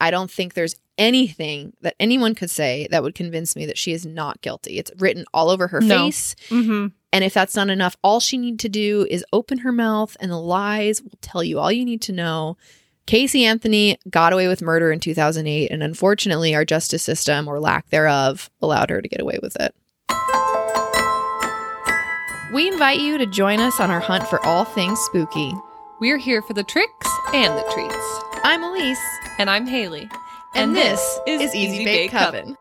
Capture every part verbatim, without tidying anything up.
I don't think there's anything that anyone could say that would convince me that she is not guilty. It's written all over her No. face. Mm-hmm. And if that's not enough, all she needs to do is open her mouth and the lies will tell you all you need to know. Casey Anthony got away with murder in two thousand eight, and unfortunately our justice system, or lack thereof, allowed her to get away with it. We invite you to join us on our hunt for all things spooky. We're here for the tricks and the treats. I'm Elise. And I'm Haley. And, and this, this is Easy Bake Coven.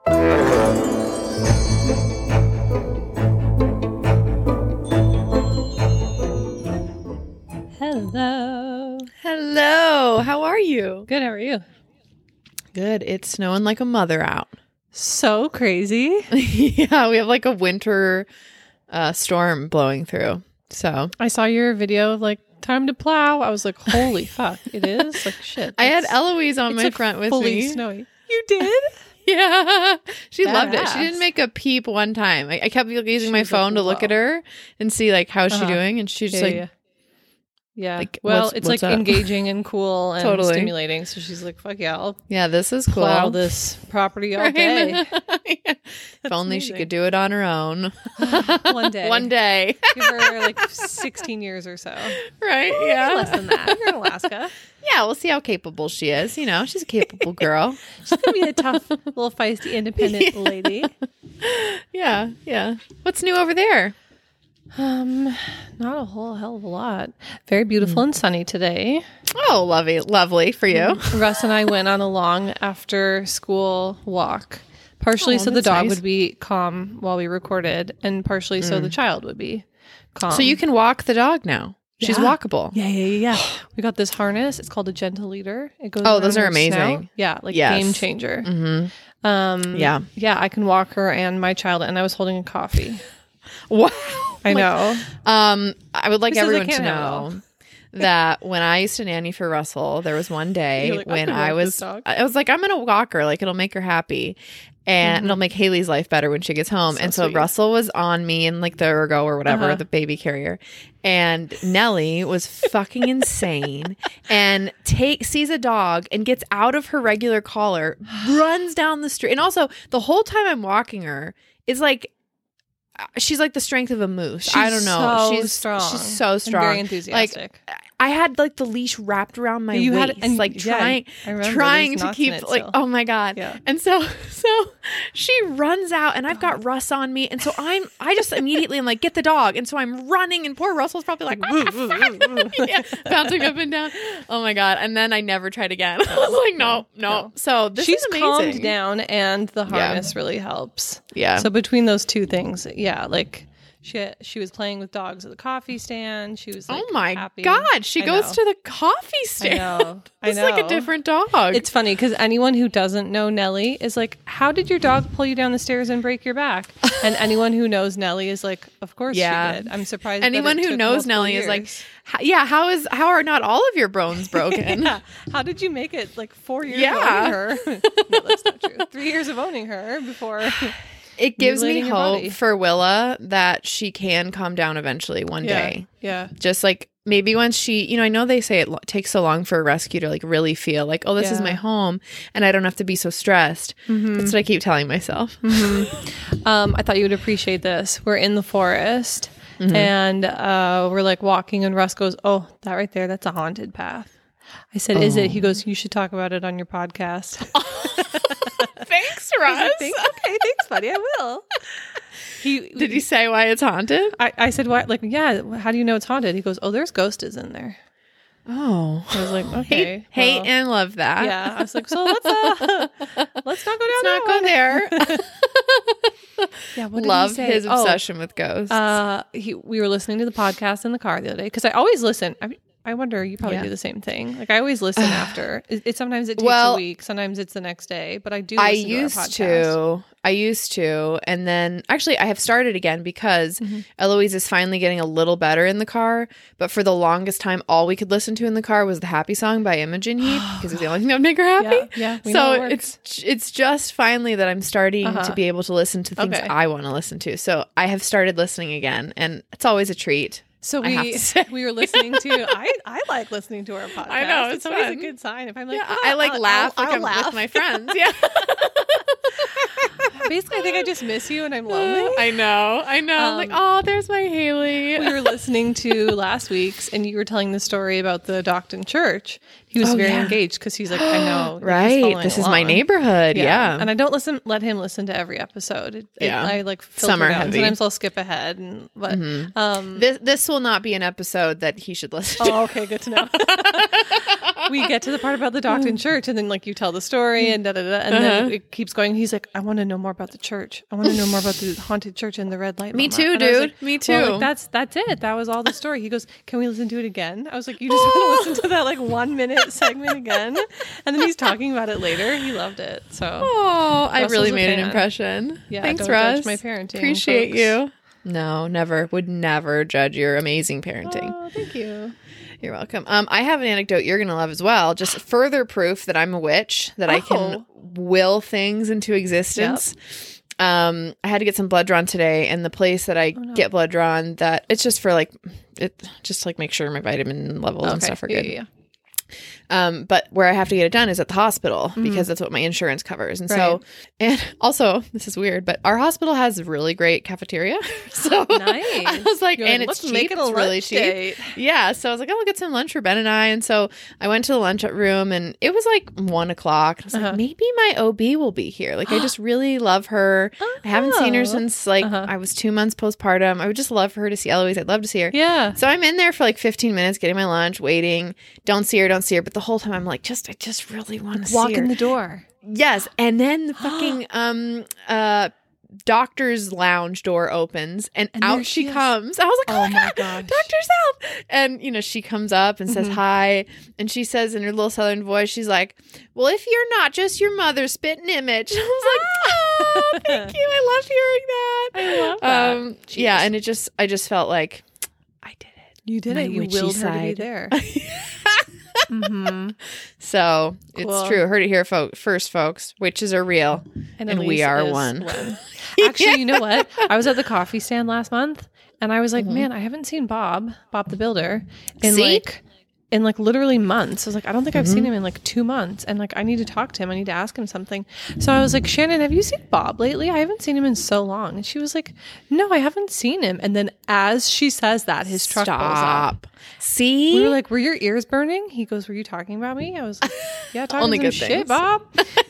Hello. Hello. How are you? Good, how are you? Good. It's snowing like a mother out. So crazy. Yeah, we have like a winter uh, storm blowing through. So I saw your video of like time to plow. I was like, holy fuck, it is? Like shit. I had Eloise on my like front with fully me. Snowy. You did? Yeah. She Badass. loved it. She didn't make a peep one time. I, I kept using She my was phone like, to look whoa. at her and see like how's Uh-huh. she doing, and she's just Yeah, like yeah. Yeah. Like, well, what's- it's what's like up? engaging and cool and Totally. stimulating. So she's like, fuck yeah, I'll yeah, this is cool. plow this property all Right? day. Yeah. If only she amazing. could do it on her own. One day. One day. Give her like sixteen years or so. Right? Maybe Yeah. less than that. You're in Alaska. Yeah, we'll see how capable she is. You know, she's a capable girl. She's going to be a tough, little feisty, independent Yeah. lady. Yeah, yeah. What's new over there? Um, not a whole hell of a lot. Very beautiful and sunny today. Oh, lovely, lovely for you. Russ and I went on a long after school walk, partially Oh, so the that's dog nice. would be calm while we recorded, and partially so the child would be calm. So you can walk the dog now. She's Yeah. walkable. Yeah, yeah, yeah, yeah. We got this harness. It's called a gentle leader. It goes. Oh, those around are her amazing. snout. Yeah, like Yes. game changer. Mm-hmm. Um, Yeah. yeah. I can walk her and my child, and I was holding a coffee. Wow. I know. Um, I would like Who says I everyone to can't have it all? know that when I used to nanny for Russell, there was one day You're like, I when can I walk this was, dog. I was like, I'm gonna walk her, like it'll make her happy, and it'll make Haley's life better when she gets home. So and so sweet. Russell was on me in like the ergo or whatever, Uh-huh. the baby carrier, and Nellie was fucking insane and take sees a dog and gets out of her regular collar, runs down the street, and also the whole time I'm walking her is like. She's like the strength of a moose. She's I don't know. so she's strong. She's so and strong. very enthusiastic. Like I had like the leash wrapped around my You waist, had- and- like yeah, trying, I remember trying there's to knots in keep it like. still. Oh my god! Yeah. And so, so she runs out, and I've got Russ on me, and so I'm. I just immediately am like, get the dog, and so I'm running, and poor Russell's probably like, what the fuck? Yeah, bouncing up and down. Oh my god! And then I never tried again. I was like, no, no. no. So this She's is amazing. calmed down, and the Yeah. harness really helps. Yeah. So between those two things, yeah, like she she was playing with dogs at the coffee stand. She was like, oh my happy. god! She I goes know. to the coffee stand. I know. I It's know. like a different dog. It's funny because anyone who doesn't know Nellie is like, how did your dog pull you down the stairs and break your back? And anyone who knows Nellie is like, of course Yeah. she did. I'm surprised. that Anyone it who took knows multiple Nellie is like, years. "H- yeah, how is how are not all of your bones broken? Yeah. How did you make it like four years Yeah. of owning her? No, that's not true. Three years of owning her before. It gives me Mutilating your hope body. for Willa that she can calm down eventually one Yeah. day. Yeah. Just like maybe once she, you know, I know they say it lo- takes so long for a rescue to like really feel like, oh, this is Yeah. my home and I don't have to be so stressed. That's what I keep telling myself. Um, I thought you would appreciate this. We're in the forest Mm-hmm. and uh, we're like walking, and Russ goes, "Oh, that right there, that's a haunted path." I said, "Is it?" He goes, "You should talk about it on your podcast." Thanks, I Russ. think, okay, thanks, buddy. I will. He Did he say why it's haunted? I, I said, "What? Like, yeah. How do you know it's haunted?" He goes, "Oh, there's ghosts in there." Oh. I was like, "Okay, Hate, hate well, and love that. yeah." I was like, "So let's uh, let's not go down Let's not go that one." there. Yeah, what did he Love say? his Oh, obsession with ghosts. Uh, he, we were listening to the podcast in the car the other day because I always listen. I, I wonder, you probably Yeah. do the same thing. Like I always listen after. It, it sometimes it takes Well, a week, sometimes it's the next day, but I do. I Listen used to, our podcast. to. I used to. And then actually I have started again because Mm-hmm. Eloise is finally getting a little better in the car. But for the longest time, all we could listen to in the car was the Happy Song by Imogen Heap because it's the only thing that would make her happy. Yeah, yeah, we know So it works. it's it's just finally that I'm starting Uh-huh. to be able to listen to things Okay. I want to listen to. So I have started listening again, and it's always a treat. So I have we to say. we were listening to. I I like listening to our podcast. I know, it's it's always fun. a good sign. If I'm like, Yeah, oh, I like I'll, laugh I'll, like I'll I'm laugh. with my friends. Yeah. Basically, I think I just miss you and I'm lonely. I know. I know. I'm Um, like, oh, there's my Haley. We were listening to last week's, and you were telling the story about the Docton Church. He was Oh, very yeah. engaged because he's like, I know, he's Right. following This is my along. neighborhood. Yeah. And I don't listen. Let him listen to every episode. It, it- Yeah. I like filter Some are down. heavy. Sometimes I'll skip ahead, and but um. This this will not be an episode that he should listen to. Oh, okay, good to know. We get to the part about the Docton Church, and then like you tell the story, and da da da, and then Uh-huh. it keeps going. He's like, I want to know more about the church. I want to know more about the haunted church and the red light. Me Mama." too, And I was dude. like, Me well, too. like, that's that's it. That was all the story. He goes, can we listen to it again? I was like, you just want to listen to that like one minute segment again? And then he's talking about it later. He loved it. So Oh, I Russ really was a made an fan. impression. Yeah, Thanks, don't Russ. judge my parenting, Appreciate folks. you. No, never. Would never judge your amazing parenting. oh, thank you. You're welcome. Um, I have an anecdote you're gonna love as well. Just further proof that I'm a witch, that I can Oh. will things into existence. Um, I had to get some blood drawn today, and the place that I Oh, no. get blood drawn, that it's just for like it, just like make sure my vitamin levels and Okay. stuff are Yeah, good. yeah, yeah. Um, but where I have to get it done is at the hospital because that's what my insurance covers. And so, Mm-hmm. Right. and also, this is weird, but our hospital has a really great cafeteria. So Nice. I was like, You're and like, it's let's cheap. make it a it's really lunch cheap. date. Yeah. So I was like, oh, I'll get some lunch for Ben and I. And so I went to the lunch room, and it was like one o'clock. And I was Uh-huh. like, maybe my O B will be here. Like, I just really love her. I haven't seen her Oh. since like Uh-huh. I was two months postpartum. I would just love for her to see Eloise. I'd love to see her. Yeah. So I'm in there for like fifteen minutes getting my lunch, waiting. Don't see her, don't see her. But the whole time I'm like, just, I just really want to Walk see her. in the door. Yes. And then the fucking um uh doctor's lounge door opens, and, And there out she she is. comes. I was like, oh, Oh my my god, gosh. Doctor South. And you know, she comes up and says Mhm. hi, and she says in her little southern voice, she's like, well, if you're not just your mother's spitting image. And I was like, oh, thank you. I love hearing that. I love that. Um yeah, and it just I just felt like I did it. You did My it. You witchy willed her to be side. there. mm-hmm. So Cool. it's true. Heard it here fo- first, folks. Witches are real. And we Elise are is one. Actually, you know what? I was at the coffee stand last month, and I was like, Mhm. man, I haven't seen Bob, Bob the Builder, in See? like in like literally months. I was like, I don't think I've Mm-hmm. seen him in like two months, and like I need to talk to him. I need to ask him something. So I was like, Shannon, have you seen Bob lately? I haven't seen him in so long. And she was like, no, I haven't seen him. And then as she says that, his truck pulls up. Stop. See? We were like, were your ears burning? He goes, were you talking about me? I was like, yeah, talking Only some good shit, things. Bob.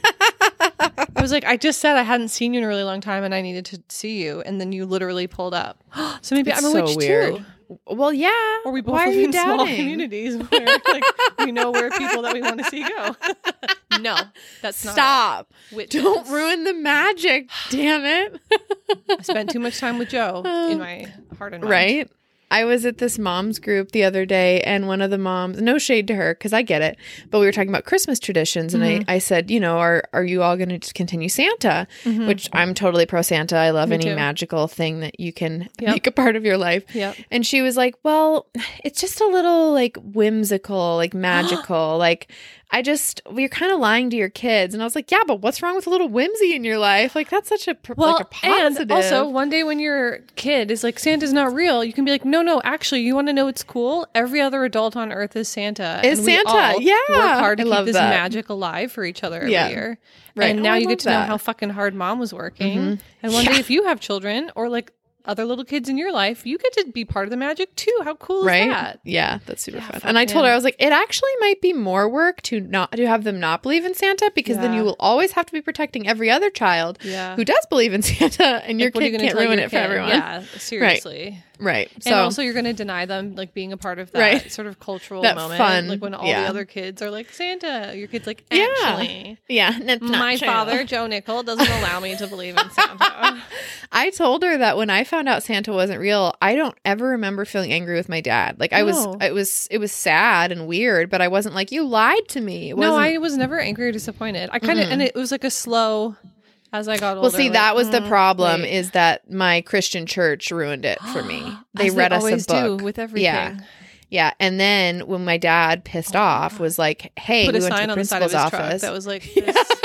I was like, I just said I hadn't seen you in a really long time and I needed to see you. And then you literally pulled up. So maybe It's I'm a so witch weird. too. Well, yeah. Or we both Why are live you in small doubting? communities where like we know where people that we want to see go. No, that's not Stop. it. Witches. Don't ruin the magic. Damn it. I spent too much time with Joe in my heart and mind. Right? I was at this mom's group the other day, and one of the moms, no shade to her because I get it, but we were talking about Christmas traditions, and Mm-hmm. I, I said, you know, are are you all going to just continue Santa? Mm-hmm. Which I'm totally pro Santa. I love Me any too. magical thing that you can Yep. make a part of your life. Yep. And she was like, well, it's just a little like whimsical, like magical, like. I just, well, you're kind of lying to your kids. And I was like, yeah, but what's wrong with a little whimsy in your life? Like, that's such a, pr- Well, like a positive. and also one day when your kid is like, Santa's not real, you can be like, no, no, actually, you want to know what's cool? Every other adult on earth is Santa. Is and we Santa, all yeah. work hard to I keep love this that. magic alive for each other every Yeah. year. Right. And Oh, now I you love get to know that. how fucking hard mom was working. Mhm. And one Yeah. day if you have children or like other little kids in your life, you get to be part of the magic too. How cool right? is that? Yeah, that's super Yeah, fun. fuck And I told yeah. her, I was like, it actually might be more work to not to have them not believe in Santa because then Yeah. you will always have to be protecting every other child Yeah. who does believe in Santa, and your Like, what are you kid gonna can't tell ruin your it for kid? everyone. Yeah, seriously. Right. So and also, you're going to deny them like being a part of that Right. sort of cultural That moment, fun, like when all yeah. the other kids are like Santa. Your kid's like, Yeah. actually, yeah, that's not my true. father, Joe Nickel, doesn't allow me to believe in Santa. I told her that when I found out Santa wasn't real, I don't ever remember feeling angry with my dad. Like I was, No. it was, it was sad and weird, but I wasn't like, you lied to me. It No, wasn't, I was never angry or disappointed. I kind of, and it was like a slow. As I got older, Well, see, like, that was the mm, problem wait. is that my Christian church ruined it for me. They As read us always a book. do with everything. Yeah. Yeah. And then when my dad pissed off was like, hey, Put we a went to sign the on the side of principal's his truck office. that was like, this,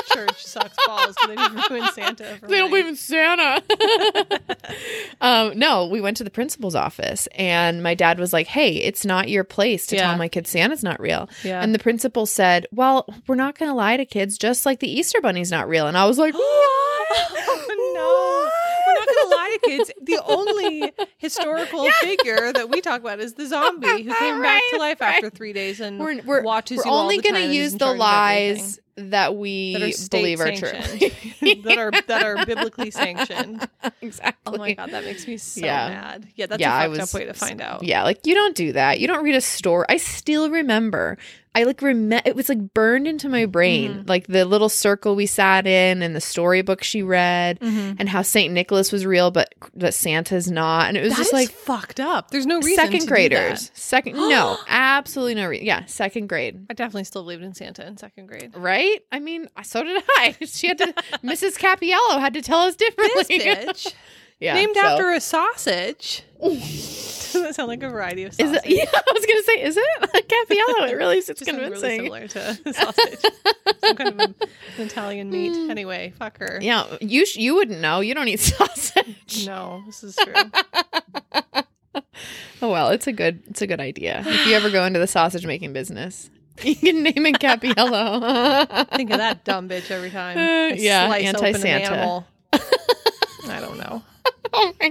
church sucks balls. So they didn't ruin Santa. For They don't me. believe in Santa. um, no, we went to the principal's office and my dad was like, hey, it's not your place to Yeah. tell my kids Santa's not real. Yeah. And the principal said, well, we're not going to lie to kids, just like the Easter Bunny's not real. And I was like, what? Oh, no. We're not going to lie to kids. The only historical figure that we talk about is the zombie who came back to Right, life right. after three days and We're, we're, watches we're you all only the gonna time and is use in the charge of lies everything. that we That are state believe are true. sanctioned. that are that are biblically sanctioned. Exactly. Oh my god, that makes me so Yeah. mad. Yeah, that's Yeah, I a fucked was- up way to find out. Yeah, like you don't do that. You don't read a story. I still remember. I like remember it was like burned into my brain, Mm-hmm. like the little circle we sat in and the storybook she read, Mm-hmm. and how Saint Nicholas was real, but that Santa's not. And it was That just is like fucked up. There's no reason second to do graders, that. second no, absolutely no reason. Yeah, second grade. I definitely still believed in Santa in second grade. Right? I mean, so did I. She had to. Missus Capiello had to tell us This differently. bitch, yeah, named so- after a sausage. Doesn't that sound like a variety of Is sausage? it? Yeah, I was gonna say, is it Capiello? It really is Just sounds really convincing. similar to sausage. Some kind of an Italian meat. Anyway, fuck her. Yeah, you sh- you wouldn't know. You don't eat sausage. No, this is true. Oh well, it's a good it's a good idea. If you ever go into the sausage making business, you can name it Capiello. Think of that dumb bitch every time. Uh, I yeah, slice open an anti-Santa. animal. I don't know. Oh my-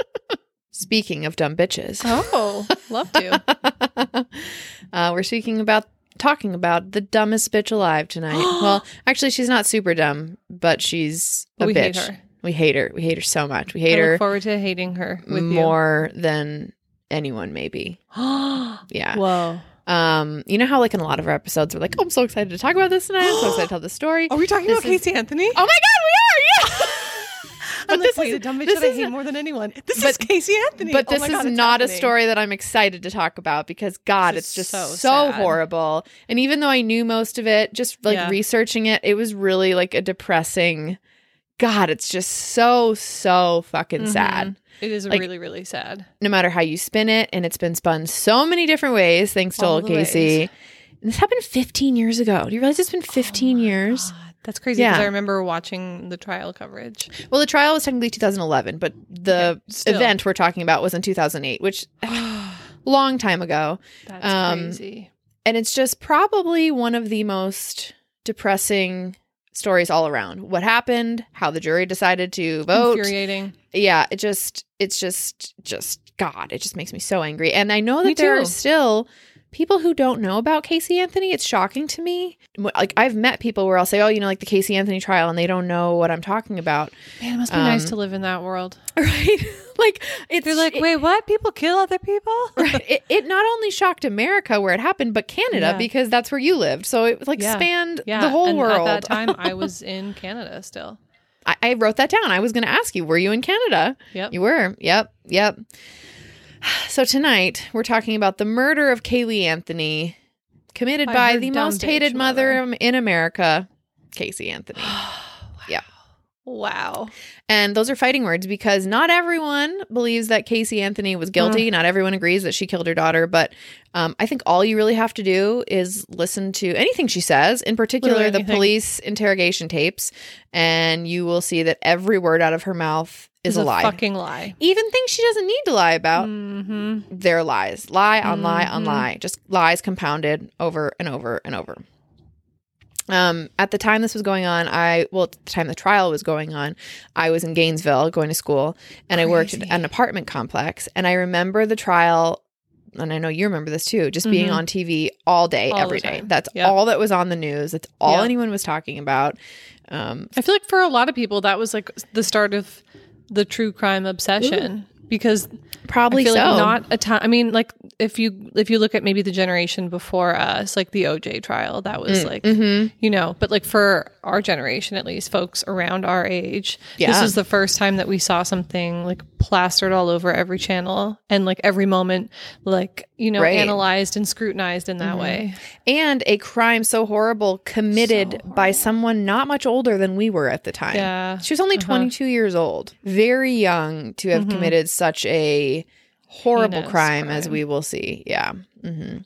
Speaking of dumb bitches, Oh, love to. uh, we're speaking about talking about the dumbest bitch alive tonight. Well, actually, she's not super dumb, but she's a We bitch. hate her. We hate her. We hate her so much. We hate I her look forward to hating her with more than anyone, maybe. you. Yeah. Whoa. Um, you know how like in a lot of our episodes we're like, oh, I'm so excited to talk about this tonight. I'm so excited to tell this story. Are we talking This about is- Casey Anthony? Oh my god, we are! Yeah. I'm this like, wait, is- a dumb bitch this that I is- hate more than anyone. This but- is Casey Anthony. But Oh this my is God, it's not a happening. story that I'm excited to talk about because God, This it's is just so so, sad. horrible. And even though I knew most of it, just like Yeah. researching it, it was really like a depressing. God, it's just so so fucking Mhm. sad. It is Like- really, really sad. No matter how you spin it, and it's been spun so many different ways thanks to All old the Casey. ways. And this happened fifteen years ago. Do you realize it's been fifteen years? God, that's crazy because Yeah. I remember watching the trial coverage. Well, the trial was technically two thousand eleven, but the Okay, still. event we're talking about was in two thousand eight, which long time ago. That's Um, crazy. And it's just probably one of the most depressing stories all around. What happened, how the jury decided to vote. Infuriating. Yeah, it just, it's just, just, God, it just makes me so angry. And I know that Me there too. are still people who don't know about Casey Anthony. It's shocking to me. Like, I've met people where I'll say, oh, you know, like the Casey Anthony trial, and they don't know what I'm talking about. Man, it must be Um, nice to live in that world. Right? Like, it's They're like, it- wait, what? People kill other people? Right. It, it not only shocked America where it happened, but Canada Yeah. because that's where you lived. So it like Yeah. spanned Yeah, the whole and world. At that time, I was in Canada still. I, I wrote that down. I was going to ask you, were you in Canada? Yep. You were. Yep. Yep. So tonight we're talking about the murder of Kaylee Anthony, committed By by, her the dumb most bitch hated mother mother. in America, Casey Anthony. Yeah. Wow. And those are fighting words because not everyone believes that Casey Anthony was guilty. Not everyone agrees that she killed her daughter. But um, I think all you really have to do is listen to anything she says, in particular Literally the anything. police interrogation tapes, and you will see that every word out of her mouth is It's a lie. fucking lie. Even things she doesn't need to lie about, Mm-hmm. they're lies. Lie on lie on Mhm. lie. Just lies compounded over and over and over. Um, at the time this was going on, I, well, at the time the trial was going on, I was in Gainesville going to school, and I worked at Crazy. an apartment complex. And I remember the trial, and I know you remember this too, just being Mhm. on T V all day, All the every day. time. That's Yep. all that was on the news. That's all Yep. anyone was talking about. Um, I feel like for a lot of people, that was like the start of the true crime obsession because probably I feel so. like not a time. I mean, like if you if you look at maybe the generation before us, like the O J trial, that was like Mhm. you know. But like for our generation, at least, folks around our age, this Yeah. was the first time that we saw something like plastered all over every channel and like every moment, like you know, Right. analyzed and scrutinized in that Mhm. way. And a crime so horrible committed So by someone not much older than we were at the time. Yeah. She was only Uh-huh. twenty-two years old. Very young to have Mhm. committed such a horrible Heinous crime, as crime. we will see. Yeah. hmm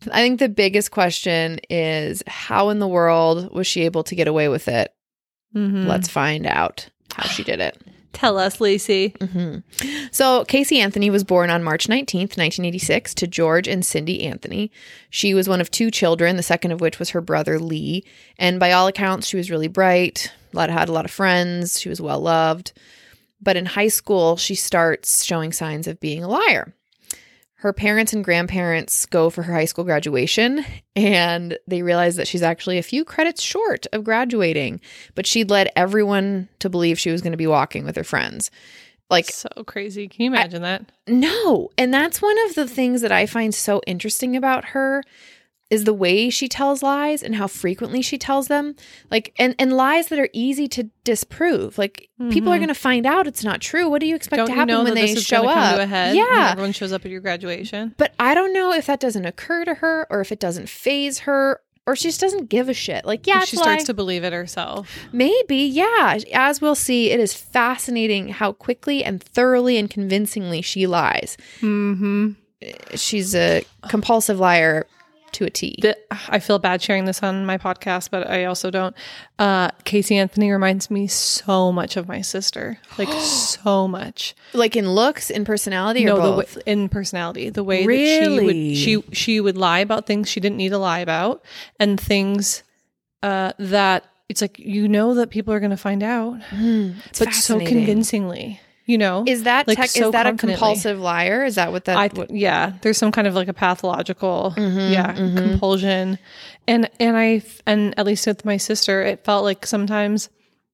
I think the biggest question is how in the world was she able to get away with it? Mm-hmm. Let's find out how she did it. Tell us, Lacey. Mm-hmm. So Casey Anthony was born on March nineteenth, nineteen eighty-six to George and Cindy Anthony. She was one of two children, the second of which was her brother Lee. And by all accounts, she was really bright, a lot, had a lot of friends. She was well loved. But in high school, she starts showing signs of being a liar. Her parents and grandparents go for her high school graduation, and they realize that she's actually a few credits short of graduating, but she'd led everyone to believe she was going to be walking with her friends. Like, so crazy. Can you imagine I, that? No. And that's one of the things that I find so interesting about her is the way she tells lies and how frequently she tells them. Like, and, and lies that are easy to disprove. Like, mm-hmm. people are going to find out it's not true. What do you expect don't to happen you know when that they this is show come up? To a head yeah. when everyone shows up at your graduation. But I don't know if that doesn't occur to her or if it doesn't faze her or she just doesn't give a shit. Like, yeah, she starts to believe it herself. Maybe, yeah. As we'll see, it is fascinating how quickly and thoroughly and convincingly she lies. Mm-hmm. She's a compulsive liar to a T. The, I feel bad sharing this on my podcast, but I also don't. Uh, Casey Anthony reminds me so much of my sister. Like, so much. Like in looks, in personality, or no, both? The way, in personality. The way really? that she would, she, she would lie about things she didn't need to lie about, and things uh, that it's like, you know that people are going to find out, mm, but so convincingly. You know, is that like tech, so is that a compulsive liar? Is that what that? I, what? Yeah, there's some kind of like a pathological, mm-hmm, yeah, mm-hmm. compulsion, and and I and at least with my sister, it felt like sometimes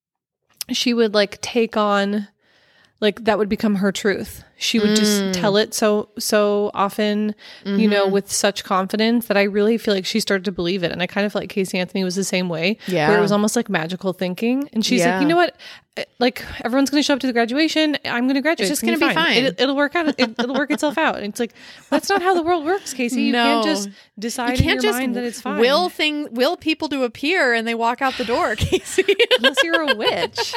she would like take on, like that would become her truth. She would mm. just tell it so so often, mm-hmm. you know, with such confidence that I really feel like she started to believe it. And I kind of feel like Casey Anthony was the same way, yeah, where it was almost like magical thinking. And she's yeah. like, you know what? Like everyone's going to show up to the graduation. I'm going to graduate. It's just going to be fine. fine. It, it'll work out. It, it'll work itself out. And it's like, that's not how the world works, Casey. You no. can't just decide you can't in your just mind that it's fine. Will thing, will people to appear and they walk out the door, Casey? Unless you're a witch.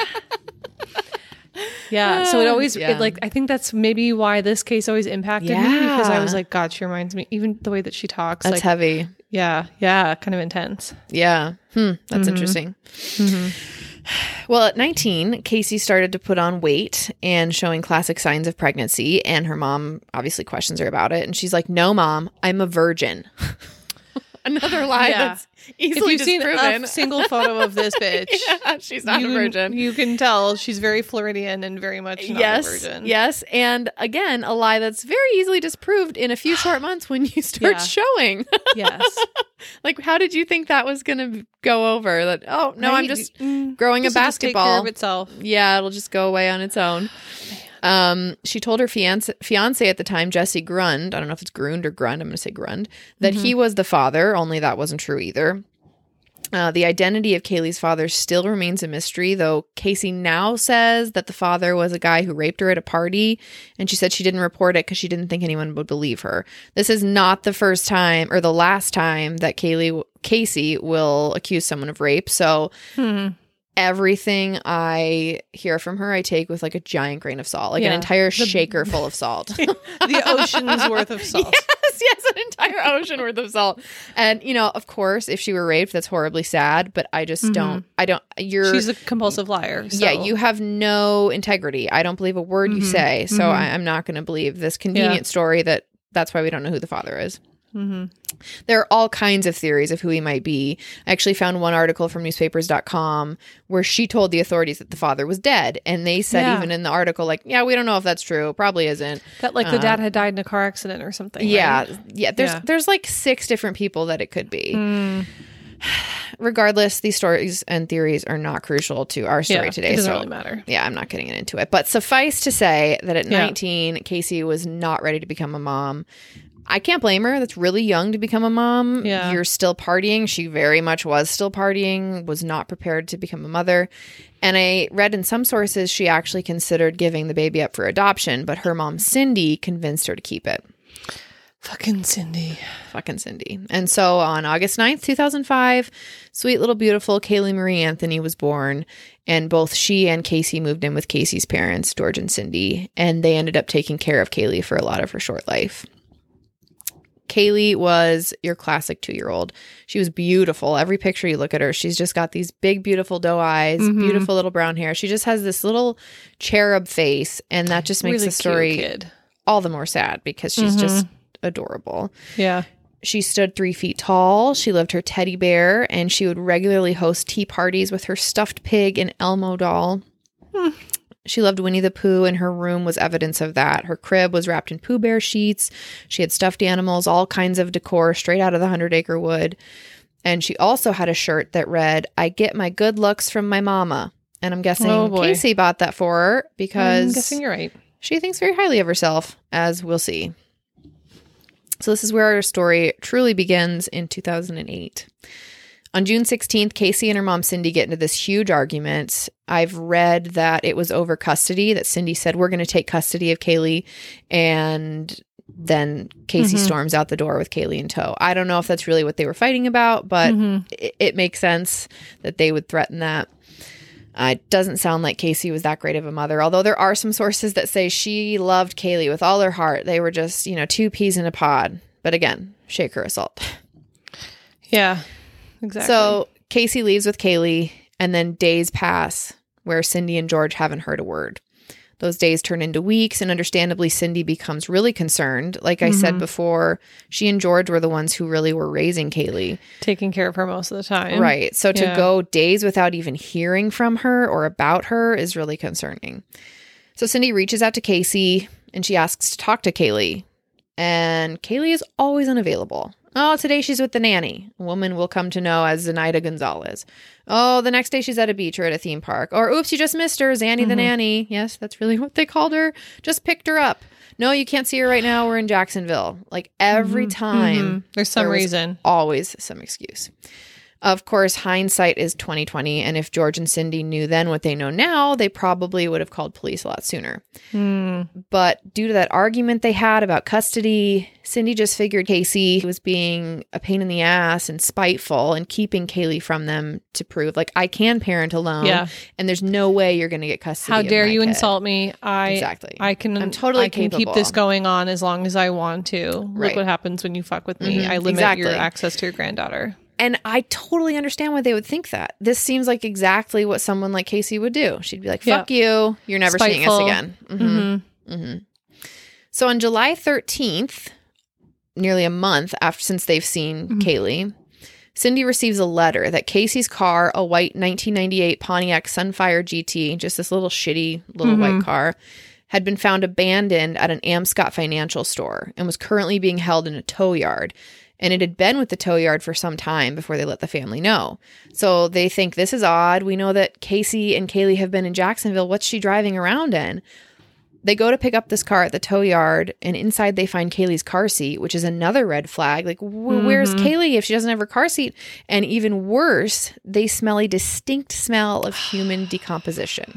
Yeah. So it always, yeah. it like, I think that's maybe why this case always impacted yeah. me, because I was like, God, she reminds me, even the way that she talks. That's like, heavy. Yeah. Yeah. Kind of intense. Yeah. Hmm. That's mm-hmm. interesting. Mm-hmm. Well, at nineteen, Casey started to put on weight and showing classic signs of pregnancy. And her mom obviously questions her about it. And she's like, no, Mom, I'm a virgin. Another lie yeah. that's easily if you've disproven. Seen a single photo of this bitch, yeah, she's not you, a virgin. You can tell she's very Floridian and very much not yes, a virgin. Yes, and again, a lie that's very easily disproved in a few short months when you start yeah. showing. Yes. Like, how did you think that was going to go over? That, oh, no, right? I'm just mm, growing a basketball. Just take care of itself. Yeah, it'll just go away on its own. Um, she told her fiance, fiance at the time, Jesse Grund, I don't know if it's Grund or Grund, I'm going to say Grund, that mm-hmm. he was the father, only that wasn't true either. Uh, the identity of Kaylee's father still remains a mystery, though Casey now says that the father was a guy who raped her at a party, and she said she didn't report it because she didn't think anyone would believe her. This is not the first time or the last time that Kaylee Casey will accuse someone of rape, so... Hmm. Everything I hear from her, I take with like a giant grain of salt, like yeah. an entire the, shaker full of salt. The ocean's worth of salt. Yes, yes, an entire ocean worth of salt. And, you know, of course, if she were raped, that's horribly sad, but I just mm-hmm. don't, I don't, you're. She's a compulsive liar. So. Yeah, you have no integrity. I don't believe a word mm-hmm. you say. So mm-hmm. I, I'm not going to believe this convenient yeah. story that that's why we don't know who the father is. Mm-hmm. There are all kinds of theories of who he might be. I actually found one article from newspapers dot com where she told the authorities that the father was dead. And they said yeah. even in the article, like, yeah, we don't know if that's true. Probably isn't. That like the uh, dad had died in a car accident or something. Yeah. Right? Yeah. There's yeah. there's like six different people that it could be. Mm. Regardless, these stories and theories are not crucial to our story yeah, today. It doesn't so, really matter. Yeah, I'm not getting into it. But suffice to say that at yeah. nineteen, Casey was not ready to become a mom. I can't blame her. That's really young to become a mom. Yeah. You're still partying. She very much was still partying, was not prepared to become a mother. And I read in some sources she actually considered giving the baby up for adoption, but her mom, Cindy, convinced her to keep it. Fucking Cindy. Fucking Cindy. And so on August ninth, two thousand five, sweet little beautiful Kaylee Marie Anthony was born. And both she and Casey moved in with Casey's parents, George and Cindy. And they ended up taking care of Kaylee for a lot of her short life. Kaylee was your classic two-year-old. She was beautiful. Every picture you look at her, she's just got these big, beautiful doe eyes, mm-hmm. beautiful little brown hair. She just has this little cherub face, and that just makes really the story kid. all the more sad because she's mm-hmm. just adorable. Yeah. She stood three feet tall. She loved her teddy bear, and she would regularly host tea parties with her stuffed pig and Elmo doll. Hmm. She loved Winnie the Pooh, and her room was evidence of that. Her crib was wrapped in Pooh Bear sheets. She had stuffed animals, all kinds of decor straight out of the Hundred Acre Wood. And she also had a shirt that read, "I get my good looks from my mama." And I'm guessing oh Casey bought that for her because I'm guessing you're right. She thinks very highly of herself, as we'll see. So this is where our story truly begins in two thousand eight. On June sixteenth, Casey and her mom, Cindy, get into this huge argument. I've read that it was over custody, that Cindy said, "We're going to take custody of Kaylee." And then Casey mm-hmm. storms out the door with Kaylee in tow. I don't know if that's really what they were fighting about, but mm-hmm. it, it makes sense that they would threaten that. Uh, it doesn't sound like Casey was that great of a mother, although there are some sources that say she loved Kaylee with all her heart. They were just, you know, two peas in a pod. But again, shake her a salt. Yeah. Exactly. So Casey leaves with Kaylee, and then days pass where Cindy and George haven't heard a word. Those days turn into weeks, and understandably, Cindy becomes really concerned. Like I mm-hmm. said before, she and George were the ones who really were raising Kaylee. Taking care of her most of the time. Right. So to yeah. go days without even hearing from her or about her is really concerning. So Cindy reaches out to Casey, and she asks to talk to Kaylee. And Kaylee is always unavailable. Oh, today she's with the nanny, a woman we'll come to know as Zenaida Gonzalez. Oh, the next day she's at a beach or at a theme park. Or, oops, you just missed her, Zanny mm-hmm. the nanny. Yes, that's really what they called her. Just picked her up. No, you can't see her right now. We're in Jacksonville. Like every mm-hmm. time. Mm-hmm. There's some there reason. Always some excuse. Of course, hindsight is twenty twenty, and if George and Cindy knew then what they know now, they probably would have called police a lot sooner. Mm. But due to that argument they had about custody, Cindy just figured Casey was being a pain in the ass and spiteful and keeping Kaylee from them to prove, like, I can parent alone, yeah. and there's no way you're going to get custody. How of dare my you kid. Insult me? I exactly. I can. I'm totally I can capable. keep this going on as long as I want to. Right. Look what happens when you fuck with me. Mm-hmm. I limit exactly. your access to your granddaughter. And I totally understand why they would think that. This seems like exactly what someone like Casey would do. She'd be like, fuck yeah. you. You're never Spiteful. seeing us again. Mm-hmm. Mm-hmm. Mm-hmm. So on July thirteenth, nearly a month after since they've seen mm-hmm. Kaylee, Cindy receives a letter that Casey's car, a white nineteen ninety-eight Pontiac Sunfire G T, just this little shitty little mm-hmm. white car, had been found abandoned at an Amscott financial store and was currently being held in a tow yard. And it had been with the tow yard for some time before they let the family know. So they think, this is odd. We know that Casey and Kaylee have been in Jacksonville. What's she driving around in? They go to pick up this car at the tow yard, and inside they find Kaylee's car seat, which is another red flag. Like, mm-hmm. where's Kaylee if she doesn't have her car seat? And even worse, they smell a distinct smell of human decomposition.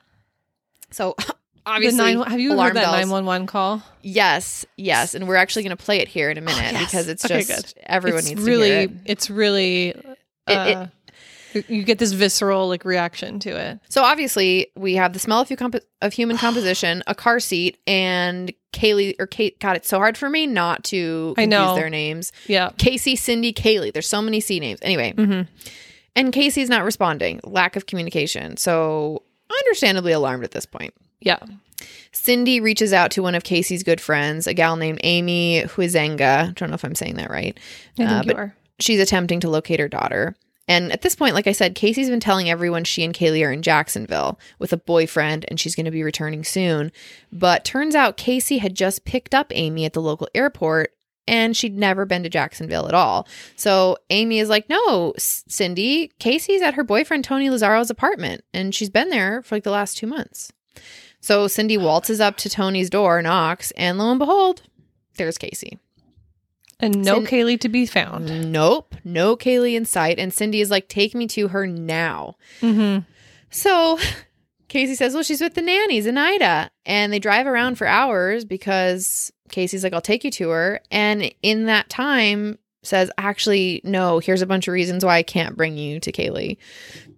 So obviously, the nine, have you heard that nine one one call? Yes, yes, and we're actually going to play it here in a minute oh, yes. because it's just okay, good. everyone it's needs really, to hear it. It's really, uh, it, it, you get this visceral like reaction to it. So obviously, we have the smell of, comp- of human composition, a car seat, and Kaylee or Kate. God, it's so hard for me not to confuse I know. their names. Yeah, Casey, Cindy, Kaylee. There's so many C names. Anyway, mm-hmm. and Casey's not responding. Lack of communication. So understandably alarmed at this point. Yeah. Cindy reaches out to one of Casey's good friends, a gal named Amy Huizenga. I don't know if I'm saying that right. I think uh, you but are. She's attempting to locate her daughter. And at this point, like I said, Casey's been telling everyone she and Kaylee are in Jacksonville with a boyfriend and she's going to be returning soon. But turns out Casey had just picked up Amy at the local airport and she'd never been to Jacksonville at all. So Amy is like, no, Cindy, Casey's at her boyfriend Tony Lazzaro's apartment and she's been there for like the last two months. So Cindy waltzes up to Tony's door, knocks, and lo and behold, there's Casey. And no Cin- Kaylee to be found. Nope. No Kaylee in sight. And Cindy is like, take me to her now. Mm-hmm. So Casey says, well, she's with the nanny, Zenaida. And they drive around for hours because Casey's like, I'll take you to her. And in that time says, actually, no, here's a bunch of reasons why I can't bring you to Kaylee.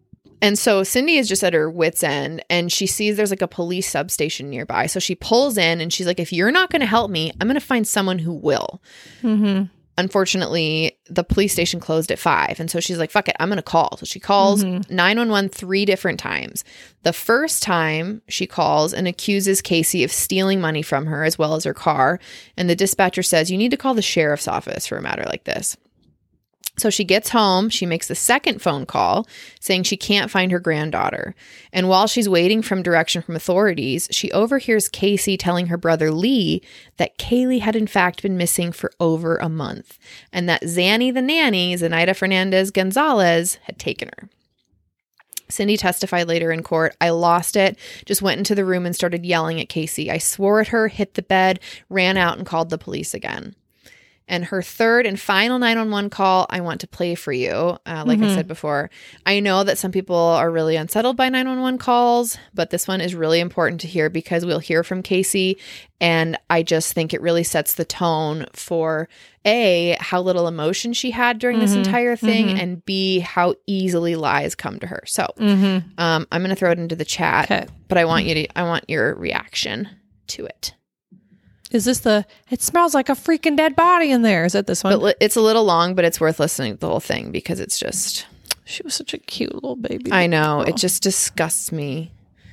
And so Cindy is just at her wit's end, and she sees there's like a police substation nearby. So she pulls in and she's like, if you're not going to help me, I'm going to find someone who will. Mm-hmm. Unfortunately, the police station closed at five. And so she's like, fuck it, I'm going to call. So she calls Mm-hmm. nine one one three different times. The first time she calls and accuses Casey of stealing money from her as well as her car. And the dispatcher says, you need to call the sheriff's office for a matter like this. So she gets home, she makes the second phone call saying she can't find her granddaughter. And while she's waiting from direction from authorities, she overhears Casey telling her brother Lee that Kaylee had in fact been missing for over a month and that Zanny the nanny, Zenaida Fernandez Gonzalez, had taken her. Cindy testified later in court, I lost it, just went into the room and started yelling at Casey. I swore at her, hit the bed, ran out and called the police again. And her third and final nine one one call, I want to play for you. Uh, like Mm-hmm. I said before, I know that some people are really unsettled by nine one one calls, but this one is really important to hear because we'll hear from Casey. And I just think it really sets the tone for A, how little emotion she had during this Mm-hmm. entire thing, Mm-hmm. and B, how easily lies come to her. So Mm-hmm. um, I'm going to throw it into the chat, Okay. but I want you to, I want your reaction to it. Is this the, it smells like a freaking dead body in there? Is it this one? But li- it's a little long, but it's worth listening to the whole thing because it's just, She was such a cute little baby. I know, girl. it just disgusts me.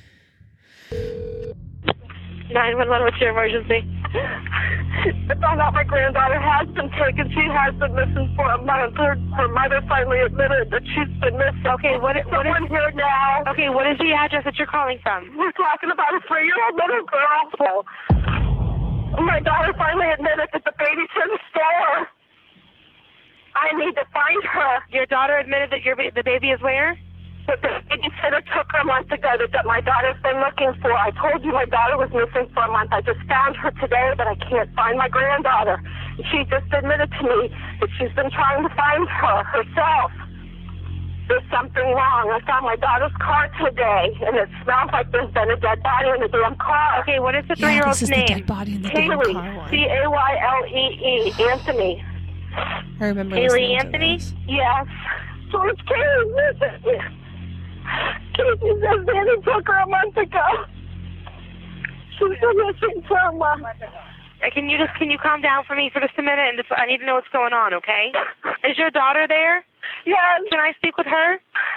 nine one one, what's your emergency? I found out my granddaughter has been taken. She has been missing for a month. Her, her mother finally admitted that she's been missing. Okay, what, what Someone is, here now. okay, what is the address that you're calling from? We're talking about a three-year-old little girl. So, my daughter finally admitted that the baby's in the store. I need to find her. Your daughter admitted that your ba- the baby is where? But the babysitter took her a month ago that, that my daughter's been looking for. I told you my daughter was missing for a month. I just found her today, but I can't find my granddaughter. She just admitted to me that she's been trying to find her herself. There's something wrong. I found my daughter's car today, and it smells like there's been a dead body in the damn car. Okay, what is the Yeah, three-year-old's this is the name? dead body in the damn Kaylee, car one. C A Y L E E, Anthony. I remember Haley listening to Anthony? this. Yes. So it's Kaylee missing. Casey says Danny took her a month ago. She's been missing for a month. Uh, Can you just can you calm down for me for just a minute and just I need to know what's going on, okay? Is your daughter there? Yes. Can I speak with her?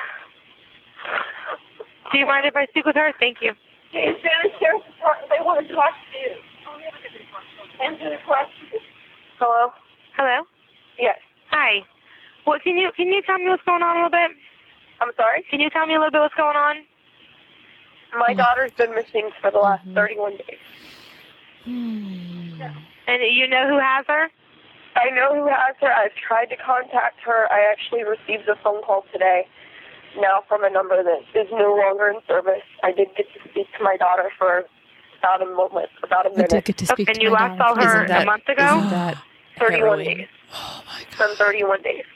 Do you mind if I speak with her? Thank you. Hey, Shannon, Sheriff's Department, they want to talk to you. Answer the question. Hello? Hello? Yes. Hi. What can you can you tell me what's going on a little bit? I'm sorry? Can you tell me a little bit what's going on? My daughter's been missing for the last thirty-one days. And you know who has her? I know who has her. I've tried to contact her. I actually received a phone call today now from a number that is no longer in service. I did get to speak to my daughter for about a moment, about a I minute. did get to speak And to you my last daughter. saw her Isn't that- a month ago? Isn't that thirty-one harrowing? days. Oh my god. From thirty-one days.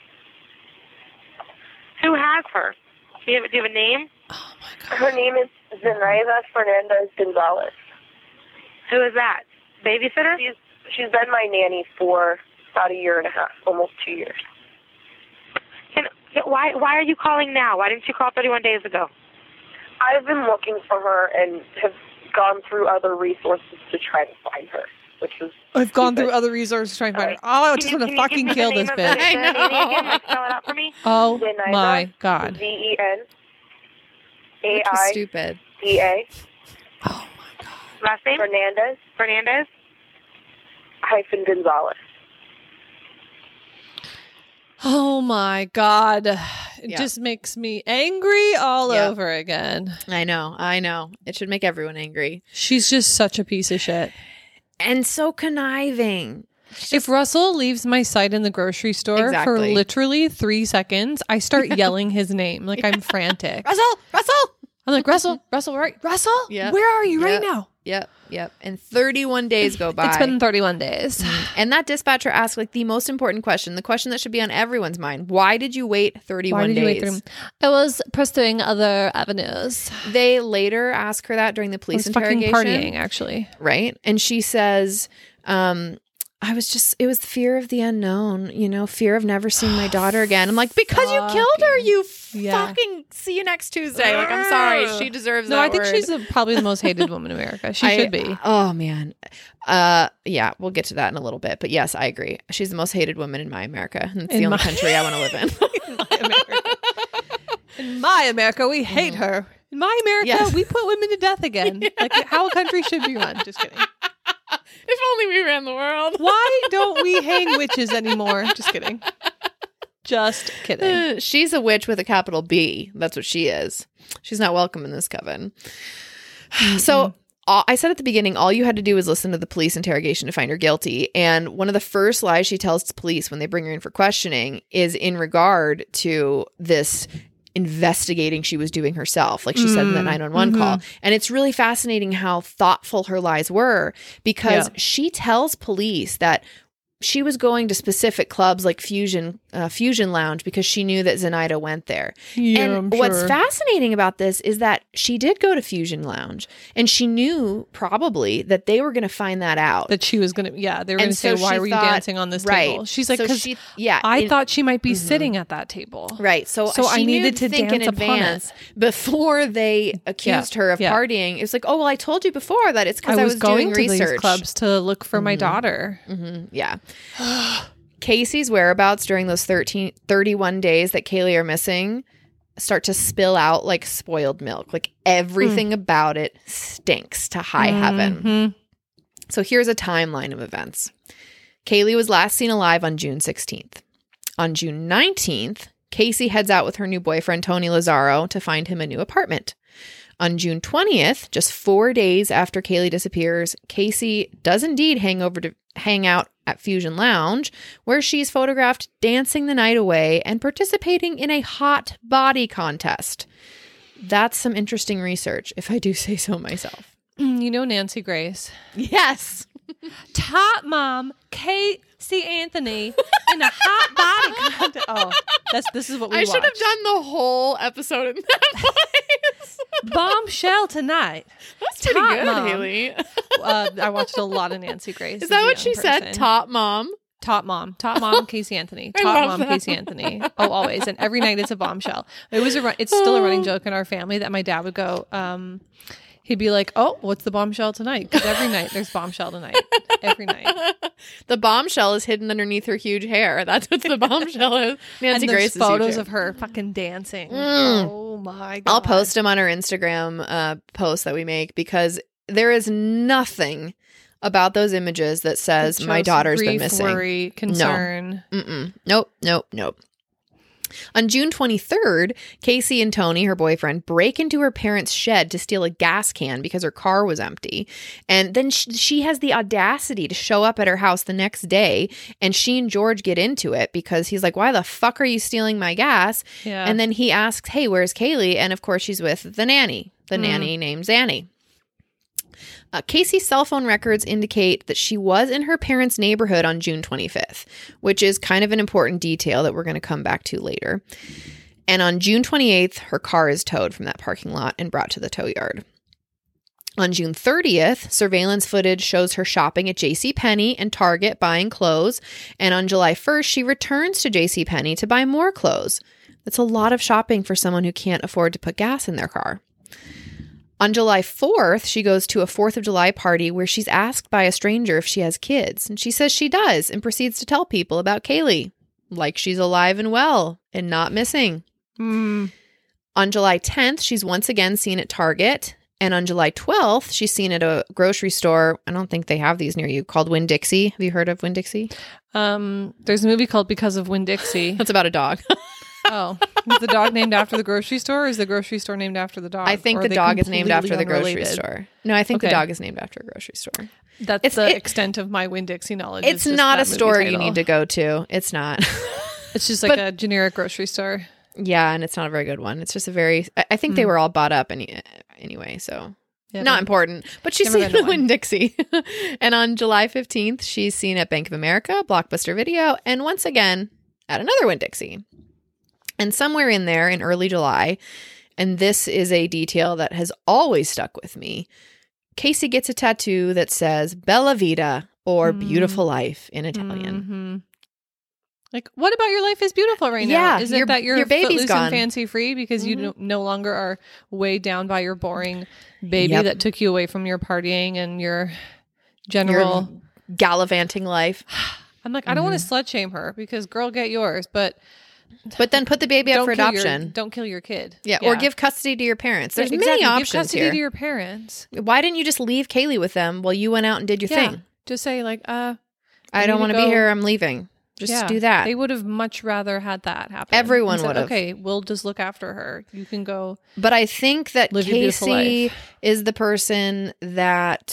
Who has her? Do you have, do you have a name? Oh my god. Her name is Zenaida Fernandez Gonzalez. Who is that? Babysitter? She's, she's been my nanny for about a year and a half, almost two years. Can, why why are you calling now? Why didn't you call thirty-one days ago? I've been looking for her and have gone through other resources to try to find her, which was I've gone stupid. through other resources trying to find her. Alright. Oh, I Can just you- want to can you fucking give me kill the this name of the- bitch. the I nanny know. again? Like, spell it out for me. Oh Zenaida, my god. Z E N A Which was I stupid. D A Oh my god. Last name? Fernandez. Fernandez. Hyphen Gonzalez. Oh my god. It Yeah. just makes me angry all Yeah. over again. I know, I know. It should make everyone angry. She's just such a piece of shit. And so conniving. If Russell leaves my sight in the grocery store for Exactly. literally three seconds, I start yelling his name like I'm frantic. Russell, Russell. I'm like, Russell, Russell, right? Russell? Yep. Where are you right Yep. now? Yep, yep. And thirty-one days go by. It's been thirty-one days. And that dispatcher asked like the most important question, the question that should be on everyone's mind. Why did you wait thirty-one Why did days? you wait through? I was pursuing other avenues. They later ask her that during the I police was fucking interrogation. partying, actually. Right? And she says, um, I was just, it was fear of the unknown, you know, fear of never seeing my daughter again. I'm like, because you killed her, you Yeah. fucking see you next Tuesday. Like, I'm sorry. She deserves No, that I think word. she's the, probably the most hated woman in America. She I- should be. Oh, man. Uh, yeah, we'll get to that in a little bit. But yes, I agree. She's the most hated woman in my America. And it's In the only my- country I want to live in. In my America. In my America, we hate her. In my America, Yes. we put women to death again. Like how a country should be run. Just kidding. If only we ran the world. Why don't we hang witches anymore? Just kidding. Just kidding. Uh, she's a witch with a capital B. That's what she is. She's not welcome in this coven. So all, I said at the beginning, all you had to do was listen to the police interrogation to find her guilty. And one of the first lies she tells to police when they bring her in for questioning is in regard to this investigating she was doing herself, like she said in that nine one one call. And it's really fascinating how thoughtful her lies were, because Yeah. she tells police that she was going to specific clubs like Fusion uh, Fusion Lounge because she knew that Zenaida went there. Yeah, and I'm what's sure. fascinating about this is that she did go to Fusion Lounge, and she knew probably that they were going to find that out. That she was going to, yeah, they were going And to say, so why she were you thought- dancing on this right. table? She's like, So because she- yeah, I in- thought she might be sitting at that table. Right. So, So she I knew needed to think dance in upon it. advance before they accused her of yeah. partying. It's like, oh, well, I told you before that it's because I I was, was, going doing to research. these clubs to look for my daughter. Yeah. Casey's whereabouts during those thirteen, thirty-one days that Kaylee are missing start to spill out like spoiled milk. Like everything about it stinks to high heaven. Mhm. So here's a timeline of events. Kaylee was last seen alive on June sixteenth. On June nineteenth, Casey heads out with her new boyfriend, Tony Lazaro, to find him a new apartment. On June twentieth, just four days after Kaylee disappears, Casey does indeed hang over to hang out at Fusion Lounge, where she's photographed dancing the night away and participating in a hot body contest. That's some interesting research, if I do say so myself. Mm, you know Nancy Grace. Yes. Top mom, Casey Anthony in a hot body contest. Oh, that's this is what we I should have watched. done the whole episode in that voice. Bombshell tonight. That's pretty Top good, Mom. Haley. Uh, I watched a lot of Nancy Grace. Is as that a what young she said? person. Top mom? Top mom, top mom, Casey Anthony. I Top love mom, that. Casey Anthony. Oh, always. And every night it's a bombshell. It was a. run- It's still a running joke in our family that my dad would go. Um, he'd be like, "Oh, what's the bombshell tonight?" Because every night there's bombshell tonight. Every night. The bombshell is hidden underneath her huge hair. That's what the bombshell is. Nancy and Grace there's photos of her fucking dancing. Oh my god! I'll post them on our Instagram uh, post that we make, because there is nothing about those images that says It my shows daughter's grief, been missing. Worry, concern. Mm-mm. Nope, nope, nope. On June twenty-third, Casey and Tony, her boyfriend, break into her parents' shed to steal a gas can because her car was empty. And then she, she has the audacity to show up at her house the next day, and she and George get into it because he's like, why the fuck are you stealing my gas? Yeah. And then he asks, hey, where's Kaylee? And of course, she's with the nanny, the Mm. nanny named Zanny. Uh, Casey's cell phone records indicate that she was in her parents' neighborhood on June twenty-fifth, which is kind of an important detail that we're going to come back to later. And on June twenty-eighth, her car is towed from that parking lot and brought to the tow yard. On June thirtieth, surveillance footage shows her shopping at JCPenney and Target buying clothes. And on July first, she returns to JCPenney to buy more clothes. That's a lot of shopping for someone who can't afford to put gas in their car. On July fourth, she goes to a fourth of July party where she's asked by a stranger if she has kids. And she says she does and proceeds to tell people about Kaylee, like she's alive and well and not missing. Mm. On July tenth, she's once again seen at Target. And on July twelfth, she's seen at a grocery store. I don't think they have these near you, called Winn-Dixie. Have you heard of Winn-Dixie? Um, there's a movie called Because of Winn-Dixie. That's about a dog. Oh, is the dog named after the grocery store, or is the grocery store named after the dog? I think Or are the they dog is named after the completely grocery unrelated? store. No, I think the Okay. dog is named after a grocery store. That's It's- the it- extent of my Winn-Dixie knowledge. It's just not that a movie store you title. need to go to. It's not. It's just like a generic grocery store. Yeah, and it's not a very good one. It's just a very. I I think they were all bought up any, anyway, so Yeah, not but- important. But she's Never seen been to at one. Winn-Dixie. And on July fifteenth, she's seen at Bank of America, Blockbuster Video, and once again at another Winn-Dixie. And somewhere in there in early July, and this is a detail that has always stuck with me, Casey gets a tattoo that says Bella Vita, or mm. beautiful life in Italian. Mm-hmm. Like, what about your life is beautiful right yeah, now? Is it your, that you're your baby's footloose gone. and fancy free because mm-hmm. you no, no longer are weighed down by your boring baby yep. that took you away from your partying and your general your gallivanting life? I'm like, I don't mm-hmm. want to slut shame her because girl, get yours, but but then put the baby up for adoption. Your, don't kill your kid. Yeah, yeah, or give custody to your parents. There's yeah, exactly. many options give custody here. to your parents. Why didn't you just leave Kaylee with them while you went out and did your yeah. thing? Just say like, uh, I, I don't want to be here. I'm leaving. Just yeah, do that. They would have much rather had that happen. Everyone would have. Okay, we'll just look after her. You can go. But I think that live Casey is the person that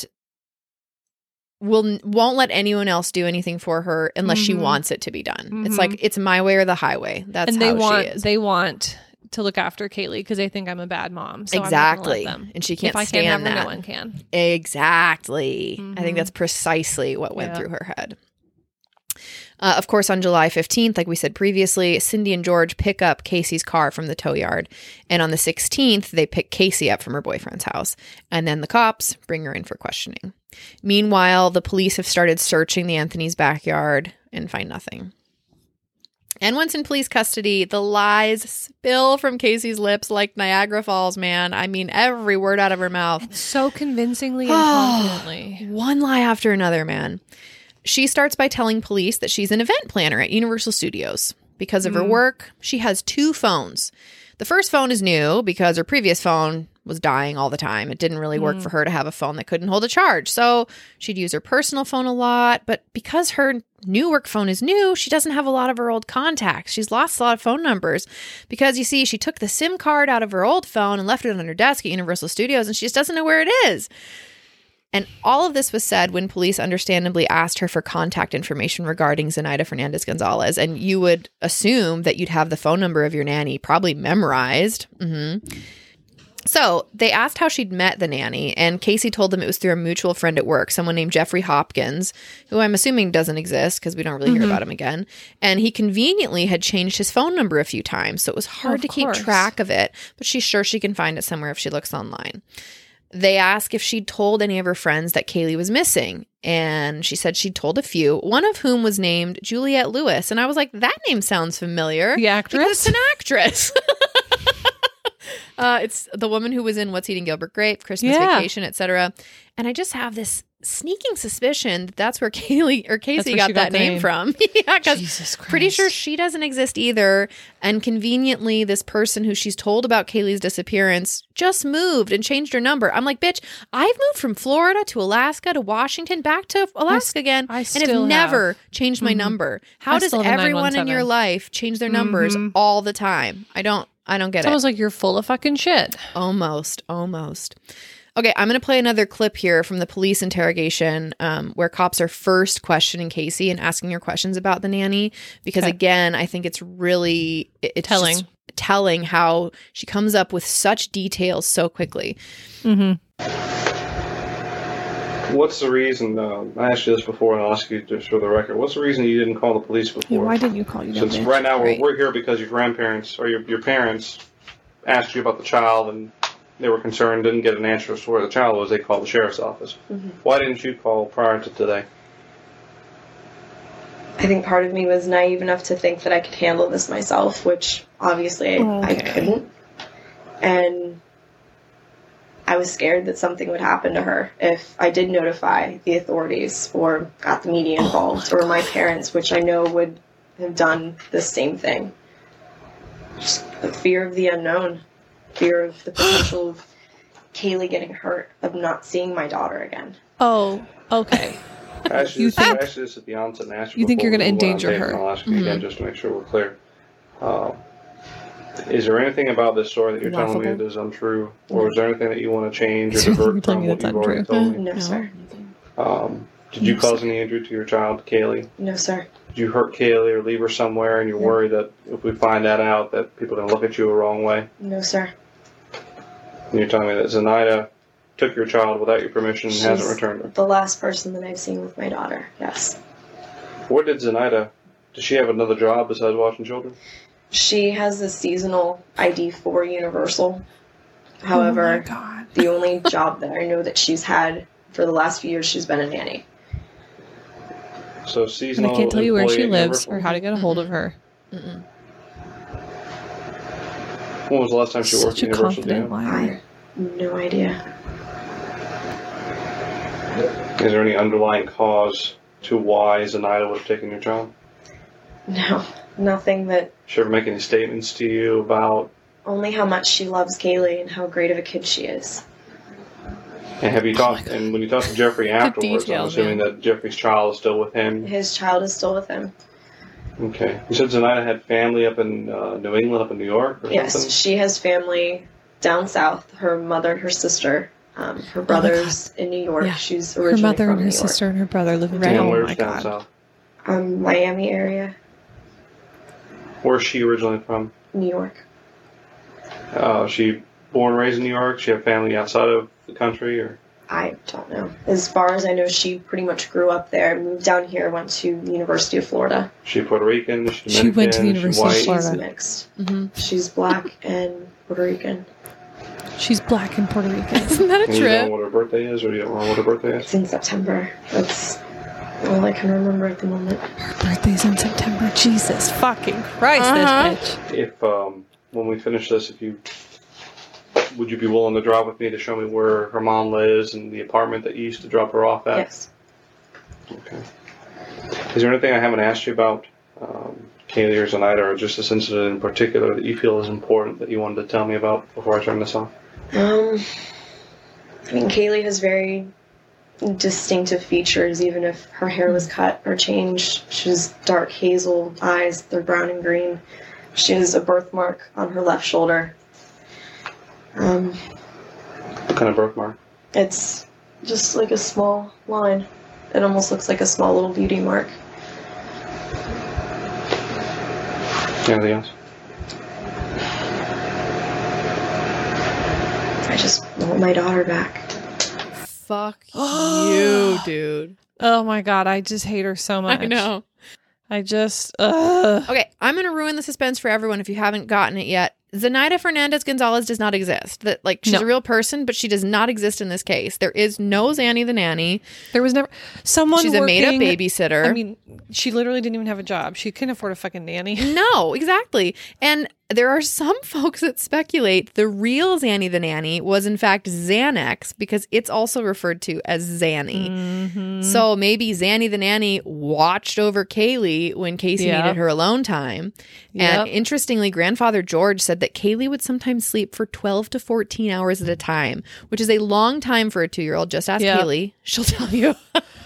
will won't let anyone else do anything for her unless mm-hmm. she wants it to be done. Mm-hmm. It's like it's my way or the highway. That's and they how want, she is. They want to look after Kaylee because they think I'm a bad mom. So exactly. I'm not gonna let them. And she can't if I stand can't have that. Her, no one can. Exactly. Mm-hmm. I think that's precisely what went yeah. through her head. Uh, of course, on July fifteenth, like we said previously, Cindy and George pick up Casey's car from the tow yard. And on the sixteenth, they pick Casey up from her boyfriend's house. And then the cops bring her in for questioning. Meanwhile, the police have started searching the Anthony's backyard and find nothing. And once in police custody, the lies spill from Casey's lips like Niagara Falls, man. I mean, every word out of her mouth. And so convincingly and confidently. One lie after another, man. She starts by telling police that she's an event planner at Universal Studios. Because of mm. her work, she has two phones. The first phone is new because her previous phone was dying all the time. It didn't really work mm. for her to have a phone that couldn't hold a charge. So she'd use her personal phone a lot. But because her new work phone is new, she doesn't have a lot of her old contacts. She's lost a lot of phone numbers because, you see, she took the SIM card out of her old phone and left it on her desk at Universal Studios, and she just doesn't know where it is. And all of this was said when police understandably asked her for contact information regarding Zenaida Fernandez-Gonzalez. And you would assume that you'd have the phone number of your nanny probably memorized. Mm-hmm. So they asked how she'd met the nanny, and Casey told them it was through a mutual friend at work, someone named Jeffrey Hopkins, who I'm assuming doesn't exist because we don't really mm-hmm. hear about him again. And he conveniently had changed his phone number a few times, so it was hard oh, to course. keep track of it. But she's sure she can find it somewhere if she looks online. They asked if she'd told any of her friends that Kaylee was missing, and she said she'd told a few, one of whom was named Juliette Lewis. And I was like, that name sounds familiar. The actress? It's an actress. uh, it's the woman who was in What's Eating Gilbert Grape, Christmas yeah. Vacation, et cetera. And I just have this sneaking suspicion that that's where Kaylee or Casey got, got that name, name from. Yeah, because pretty sure she doesn't exist either. And conveniently, this person who she's told about Kaylee's disappearance just moved and changed her number. I'm like, bitch, I've moved from Florida to Alaska to Washington back to Alaska I, again I and still have never have. changed my mm-hmm. number. How I does everyone in your life change their numbers mm-hmm. all the time? I don't I don't get it's it. It's almost like you're full of fucking shit. Almost, almost. Okay, I'm going to play another clip here from the police interrogation um, where cops are first questioning Casey and asking her questions about the nanny. Because, okay. again, I think it's really it's telling. telling how she comes up with such details so quickly. Mm-hmm. What's the reason, um, I asked you this before and I'll ask you just for the record, what's the reason you didn't call the police before? Yeah, why didn't you call you Since right now we're, right. we're here because your grandparents or your, your parents asked you about the child and they were concerned, didn't get an answer as to where the child was, they called the sheriff's office. Mm-hmm. Why didn't you call prior to today? I think part of me was naive enough to think that I could handle this myself, which obviously I, okay. I couldn't. And I was scared that something would happen to her if I did notify the authorities or got the media involved oh my or my parents, which I know would have done the same thing. Just the fear of the unknown. Fear of the potential of Kaylee getting hurt, of not seeing my daughter again. Oh, okay. I asked you, think, I asked you this at the onset and asked you You think you're going to endanger her? I'll ask you mm-hmm. again just to make sure we're clear. Uh, is there anything about this story that you're Laughable. telling me that is untrue? Or is there anything that you want to change or divert from what you've untrue. already told me? No, no. sir. Um, did you no, cause sir. any injury to your child, Kaylee? No, sir. Did you hurt Kaylee or leave her somewhere and you're no. worried that if we find that out that people are going to look at you the wrong way? No, sir. And you're telling me that Zenaida took your child without your permission and She's hasn't returned her? The last person that I've seen with my daughter, yes. Where did Zenaida, does she have another job besides watching children? She has a seasonal I D for Universal. However, oh my God. the only job that I know that she's had for the last few years, she's been a nanny. So And seasonal. I can't tell you where employee she at lives Universal? or how to get a hold of her. Mm-mm. When was the last time she worked Such at a Universal? Do you confident know? I liar. have no idea. Is there any underlying cause to why Zenaida would have taken your child? No, nothing that. She ever make any statements to you about? Only how much she loves Kaylee and how great of a kid she is. And have you talked? And when you talked to Jeffrey afterwards, I'm detail, assuming man. that Jeffrey's child is still with him. His child is still with him. Okay. You said Zenaida had family up in uh, New England, up in New York, or Yes, something. she has family down south. Her mother and her sister. Um, her brothers in New York. Yeah. She's Her originally mother from and her New York. sister and her brother live in Right. And town. Oh where's my down god. south? Um, Miami area, Where's she originally from? New York. Uh, she born and raised in New York. She have family outside of the country, or I don't know. As far as I know, she pretty much grew up there, moved down here, went to University of Florida. she Puerto Rican? Is she She Dominican? went to the Is she University of white? Florida. She's mixed. Mm-hmm. She's black and Puerto Rican. She's black and Puerto Rican. Isn't that a And you don't know trip? what her birthday is, or you don't know what her birthday is? It's in September. That's all I can remember at the moment. Her birthday's in September. Jesus fucking Christ, Uh-huh. this bitch. If um, when we finish this, if you would you be willing to drive with me to show me where her mom lives and the apartment that you used to drop her off at? Yes. Okay. Is there anything I haven't asked you about, um, Kaylee or Zenaida, or just this incident in particular that you feel is important that you wanted to tell me about before I turn this off? Um, I mean, Kaylee has very distinctive features, even if her hair was cut or changed. She has dark hazel eyes, they're brown and green. She has a birthmark on her left shoulder. Um, What kind of birthmark? it's just like a small line. It almost looks like a small little beauty mark. Anything else? I just want my daughter back. Fuck you, dude. Oh my god, I just hate her so much. I know. I just ugh. Okay, I'm going to ruin the suspense for everyone if you haven't gotten it yet. Zenaida Fernandez Gonzalez does not exist. That like she's No. a real person, but she does not exist in this case. There is no Zanny the nanny. There was never someone She's a made-up working- babysitter. I mean, she literally didn't even have a job. She couldn't afford a fucking nanny. No, exactly. And there are some folks that speculate the real Zanny the nanny was in fact Xanax because it's also referred to as Zanny. Mm-hmm. So maybe Zanny the nanny watched over Kaylee when Casey Yep. needed her alone time. And Yep. interestingly, grandfather George said that Kaylee would sometimes sleep for twelve to fourteen hours at a time, which is a long time for a two-year-old. Just ask Yep. Kaylee. She'll tell you.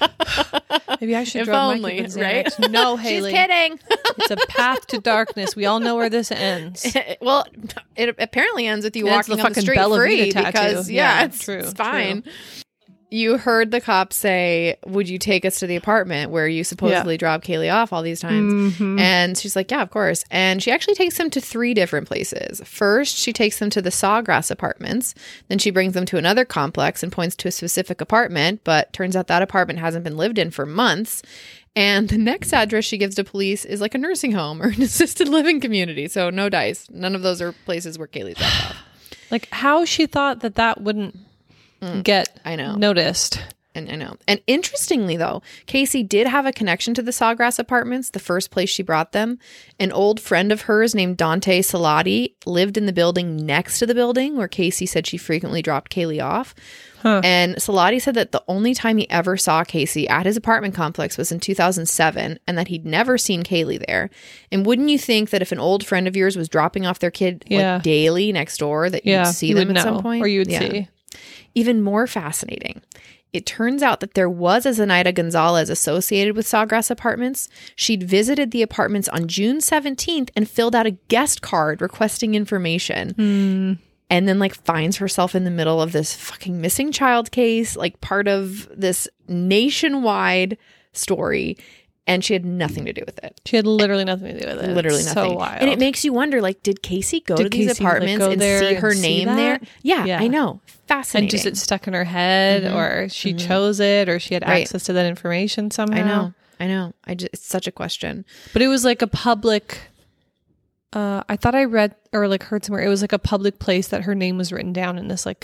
Maybe I should If drug only, my kid with right? Xanax. No, She's Haley. kidding. It's a path to darkness. We all know where this ends. Well, it apparently ends with you It ends walking the on the fucking street Bella free Vita tattoo. because yeah, Yeah, it's, true, it's fine. You heard the cop say, "Would you take us to the apartment where you supposedly dropped Kaylee off all these times?" Mhm. And she's like, "Yeah, of course." And she actually takes them to three different places. First, she takes them to the Sawgrass Apartments. Then she brings them to another complex and points to a specific apartment, but turns out that apartment hasn't been lived in for months. And the next address she gives to police is like a nursing home or an assisted living community. So no dice. None of those are places where Kaylee's dropped off. Like how she thought that that wouldn't get I know. noticed. And I know. And interestingly, though, Casey did have a connection to the Sawgrass Apartments, the first place she brought them. An old friend of hers named Dante Salati lived in the building next to the building where Casey said she frequently dropped Kaylee off. Huh. And Salati said that the only time he ever saw Casey at his apartment complex was in two thousand seven and that he'd never seen Kaylee there. And wouldn't you think that if an old friend of yours was dropping off their kid Yeah. like daily next door that Yeah, you'd see you them would at know, some point? or you would Yeah. see. Even more fascinating. It turns out that there was a Zenaida Gonzalez associated with Sawgrass Apartments. She'd visited the apartments on June seventeenth and filled out a guest card requesting information. Hmm. And then like finds herself in the middle of this fucking missing child case, like part of this nationwide story. And she had nothing to do with it. She had literally nothing to do with it. Literally It's nothing. So wild. And it makes you wonder, like, did Casey go Did to these Casey, like, apartments go and there see and her see name that? there? Yeah, Yeah. I know. Fascinating. and just it stuck in her head, Mhm. or she Mhm. chose it, or she had Right. access to that information somehow. I know. I know. I just, it's such a question. But it was like a public. Uh, I thought I read or like heard somewhere it was like a public place that her name was written down in this like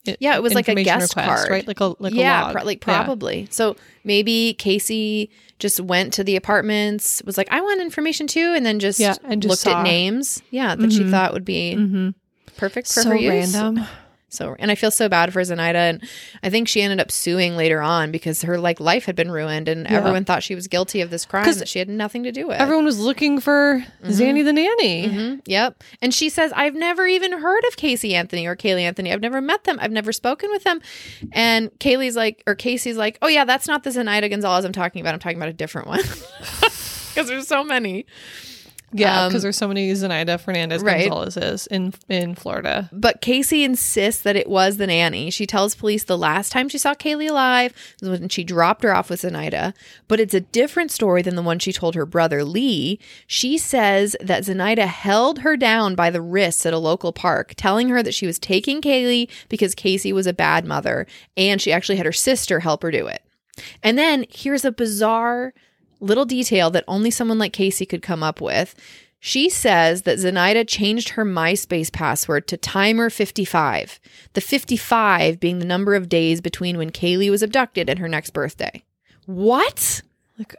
Yeah, it was like a information guest request, card. right? Like a like yeah, a log. pro- like Yeah. probably. So maybe Casey just went to the apartments, was like, I want information too, and then just, Yeah, and just looked saw. at names. Yeah, that she thought would be Mm-hmm. perfect for So her use. random. So, and I feel so bad for Zenaida, and I think she ended up suing later on because her like life had been ruined, and Yeah. everyone thought she was guilty of this crime 'Cause that she had nothing to do with. Everyone was looking for Zanny the nanny. Mhm. Yep. And she says, I've never even heard of Casey Anthony or Kaylee Anthony. I've never met them. I've never spoken with them. And Kaylee's like, or Casey's like, oh yeah, that's not the Zenaida Gonzalez I'm talking about. I'm talking about a different one. Because there's so many. Yeah, Um, because there's so many Zenaida Fernandez right. Gonzalez's in in Florida. But Casey insists that it was the nanny. She tells police the last time she saw Kaylee alive was when she dropped her off with Zenaida. But it's a different story than the one she told her brother Lee. She says that Zenaida held her down by the wrists at a local park, telling her that she was taking Kaylee because Casey was a bad mother, and she actually had her sister help her do it. And then here's a bizarre little detail that only someone like Casey could come up with. She says that Zenaida changed her MySpace password to Timer fifty-five, the fifty-five being the number of days between when Kaylee was abducted and her next birthday. What? Like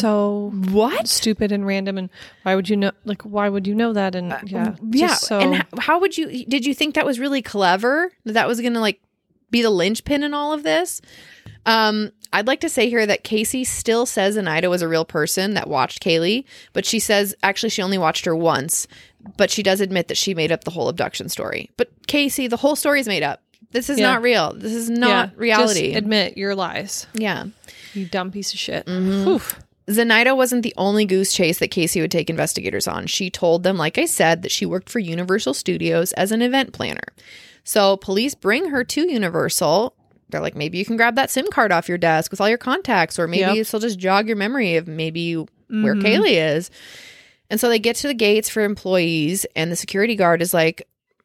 so What? stupid and random. And why would you know? Like why would you know that? And yeah, Yeah. just so And h- how would you, did you think that was really clever? That that was going to like be the linchpin in all of this? Um, I'd like to say here that Casey still says Zenaida was a real person that watched Kaylee, but she says actually she only watched her once, but she does admit that she made up the whole abduction story. But Casey, the whole story is made up. This is Yeah. not real. This is not yeah, reality. Just admit your lies. yeah. You dumb piece of shit. Mm-hmm. Oof. Zenaida wasn't the only goose chase that Casey would take investigators on. She told them, like I said, that she worked for Universal Studios as an event planner. So police bring her to Universal. They're like, maybe you can grab that SIM card off your desk with all your contacts, or maybe Yep. this will just jog your memory of maybe you, where Mhm. Kaylee is. And so they get to the gates for employees, and the security guard is like,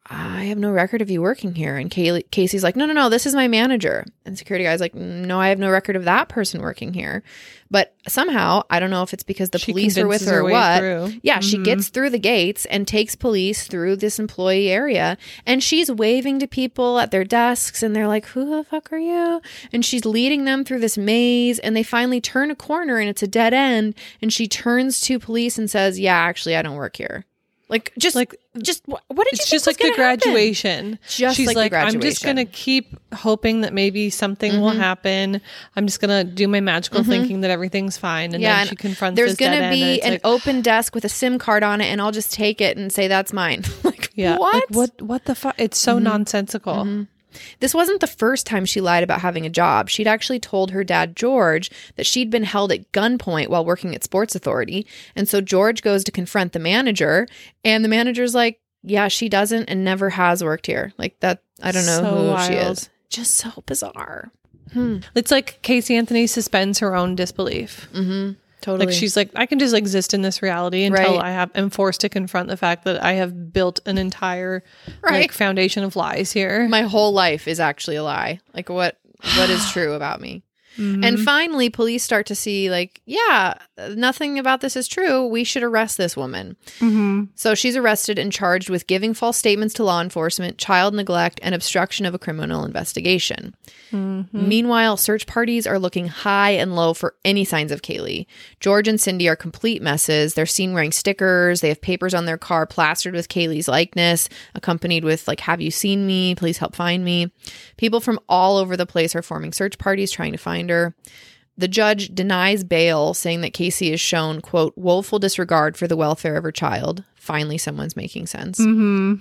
I have no record of you working here. And Kaylee, Casey's like, no, no, no, this is my manager. And the security guy's like, no, I have no record of that person working here. But somehow, I don't know if it's because the She police are with convinces her or her way what. through. Yeah, she Mhm. gets through the gates and takes police through this employee area. And she's waving to people at their desks, and they're like, who the fuck are you? And she's leading them through this maze, and they finally turn a corner and it's a dead end. And she turns to police and says, yeah, actually, I don't work here. Like, just like, Like, just wh- what did you it's think just was like the gonna happen? graduation. Just She's like the like, I'm just graduation. gonna keep hoping that maybe something will Mhm. happen. I'm just gonna do my magical Mhm. thinking that everything's fine. And Yeah, then and she confronts. There's this going dead to end, and be it's an like, open desk with a SIM card on it, and I'll just take it and say that's mine. Like, yeah, what? like what? What the fuck? It's so Mhm. nonsensical. Mhm. This wasn't the first time she lied about having a job. She'd actually told her dad, George, that she'd been held at gunpoint while working at Sports Authority. And so George goes to confront the manager, and the manager's like, yeah, she doesn't and never has worked here. Like that, I don't know So who she wild. is. Just so bizarre. Hmm. It's like Casey Anthony suspends her own disbelief. Mm-hmm. Totally. Like she's like, I can just exist in this reality until Right. I have am forced to confront the fact that I have built an entire Right. like foundation of lies here. My whole life is actually a lie. Like what what is true about me? Mhm. And finally, police start to see, like, yeah, nothing about this is true. We should arrest this woman. Mhm. So she's arrested and charged with giving false statements to law enforcement, child neglect, and obstruction of a criminal investigation. Mhm. Meanwhile, search parties are looking high and low for any signs of Kaylee. George and Cindy are complete messes. They're seen wearing stickers. They have papers on their car plastered with Kaylee's likeness, accompanied with, like, have you seen me? Please help find me. People from all over the place are forming search parties trying to find her. The judge denies bail, saying that Casey has shown, quote, woeful disregard for the welfare of her child. Finally, someone's making sense. Mhm.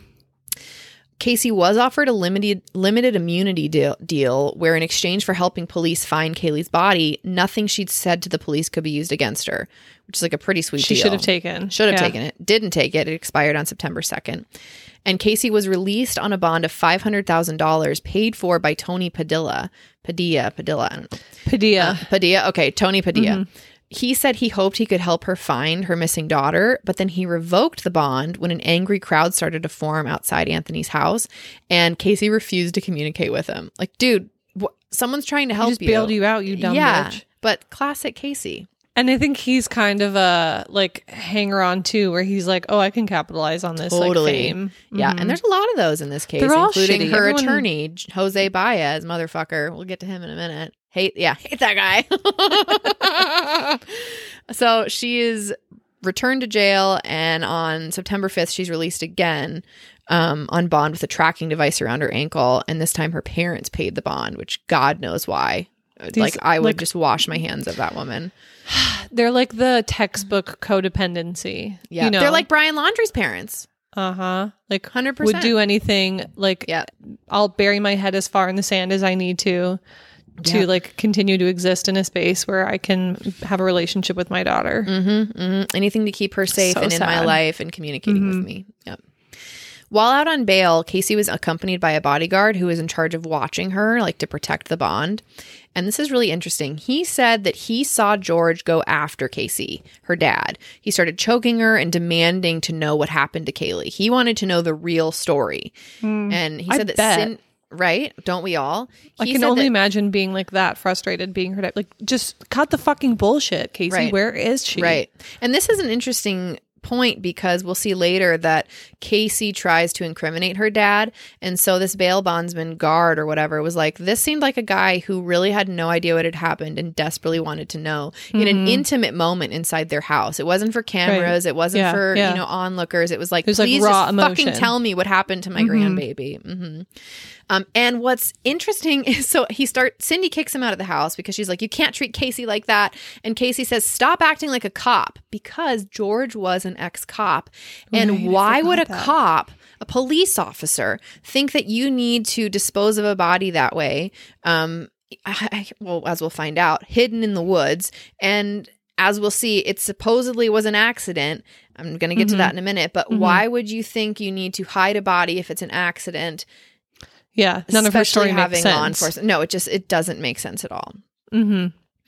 Casey was offered a limited limited immunity deal, deal where in exchange for helping police find Kaylee's body, nothing she'd said to the police could be used against her, which is like a pretty sweet She deal. should have taken. Should have Yeah. taken it. Didn't take it. It expired on September second. And Casey was released on a bond of five hundred thousand dollars paid for by Tony Padilla. Padilla, Padilla, I don't know. Padilla. Padilla. Okay, Tony Padilla. Mhm. He said he hoped he could help her find her missing daughter, but then he revoked the bond when an angry crowd started to form outside Anthony's house, and Casey refused to communicate with him. Like, dude, wh- someone's trying to He help just you. bailed you out, you dumb yeah, bitch. but classic Casey. And I think he's kind of a like hanger on too, where he's like, oh, I can capitalize on this Totally. like fame. Yeah, Mhm. and there's a lot of those in this case, They're all including shitty. her Everyone- attorney, J- Jose Baez, motherfucker. We'll get to him in a minute. Hate, yeah, hate that guy. So she is returned to jail, and on September fifth, she's released again um, on bond with a tracking device around her ankle, and this time her parents paid the bond, which God knows why. These, like, I would like- just wash my hands of that woman. They're like the textbook codependency. Yeah, you know? they're like Brian Laundrie's parents. uh huh, like one hundred would percent. do anything. Like, Yeah. I'll bury my head as far in the sand as I need to. To Yeah. like continue to exist in a space where I can have a relationship with my daughter. Mm-hmm, mm-hmm. Anything to keep her safe So and in my sad. life and communicating Mhm. with me. Yep. While out on bail, Casey was accompanied by a bodyguard who was in charge of watching her, like to protect the bond. And this is really interesting. He said that he saw George go after Casey, her dad. He started choking her and demanding to know what happened to Kaylee. He wanted to know the real story. And he I said that bet. Sin- right? Don't we all? I He can said only that- imagine being like that, frustrated, being hurt. Like, just cut the fucking bullshit, Casey. Right. Where is she? Right. And this is an interesting point because we'll see later that Casey tries to incriminate her dad. And so this bail bondsman guard or whatever was like, this seemed like a guy who really had no idea what had happened and desperately wanted to know in an intimate moment inside their house. It wasn't for cameras. It wasn't Yeah, for, yeah. you know, onlookers. It was like, It was, like, please raw just emotion. fucking tell me what happened to my grandbaby. hmm Um, and what's interesting is, so he starts, Cindy kicks him out of the house because she's like, you can't treat Casey like that. And Casey says, stop acting like a cop, because George was an ex-cop. And Right, I why would a forgot that. cop, a police officer, think that you need to dispose of a body that way? Um, I, I- well, as we'll find out, hidden in the woods. And as we'll see, it supposedly was an accident. I'm going to get to that in a minute. But why would you think you need to hide a body if it's an accident? Yeah. None of her Especially story having makes law sense. enforcement. No, it just it doesn't make sense at all. Mm-hmm.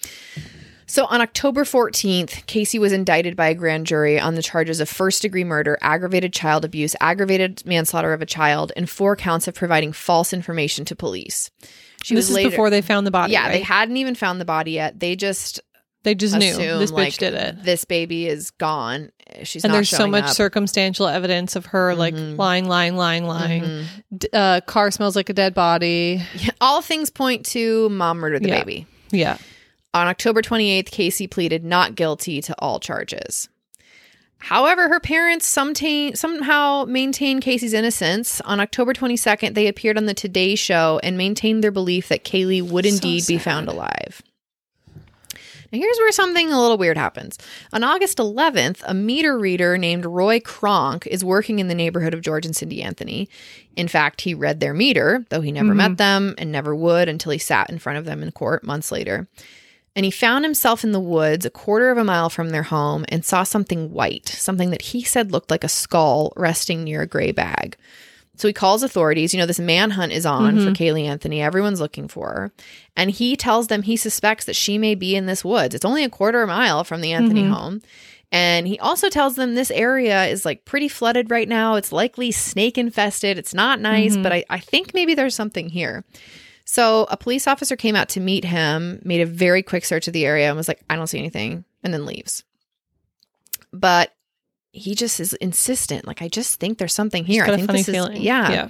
So on October fourteenth, Casey was indicted by a grand jury on the charges of first degree murder, aggravated child abuse, aggravated manslaughter of a child, and four counts of providing false information to police. She This was is later, before they found the body. yeah, right? they hadn't even found the body yet. They just They just knew assume this bitch like did it. this baby is gone. She's And not there's so showing much up. circumstantial evidence of her like Mhm. lying, lying, lying, lying. Mhm. D- uh, car smells like a dead body. All things point to mom murdered the Yeah. baby. Yeah. On October twenty-eighth, Casey pleaded not guilty to all charges. However, her parents sometain, somehow maintained Casey's innocence. On October twenty-second, they appeared on the Today Show and maintained their belief that Kaylee would So indeed be sad. found alive. Now, here's where something a little weird happens. On August eleventh, a meter reader named Roy Kronk is working in the neighborhood of George and Cindy Anthony. In fact, he read their meter, though he never Mhm. met them and never would until he sat in front of them in court months later. And he found himself in the woods a quarter of a mile from their home and saw something white, something that he said looked like a skull resting near a gray bag. So he calls authorities. You know, this manhunt is on for Kaylee Anthony. Everyone's looking for her. And he tells them he suspects that she may be in this woods. It's only a quarter of a mile from the Anthony home. And he also tells them this area is like pretty flooded right now. It's likely snake infested. It's not nice, but I, I think maybe there's something here. So a police officer came out to meet him, made a very quick search of the area and was like, I don't see anything, and then leaves. But he just is insistent. Like, I just think there's something here. Got I a think funny this is, feeling. yeah. Yeah.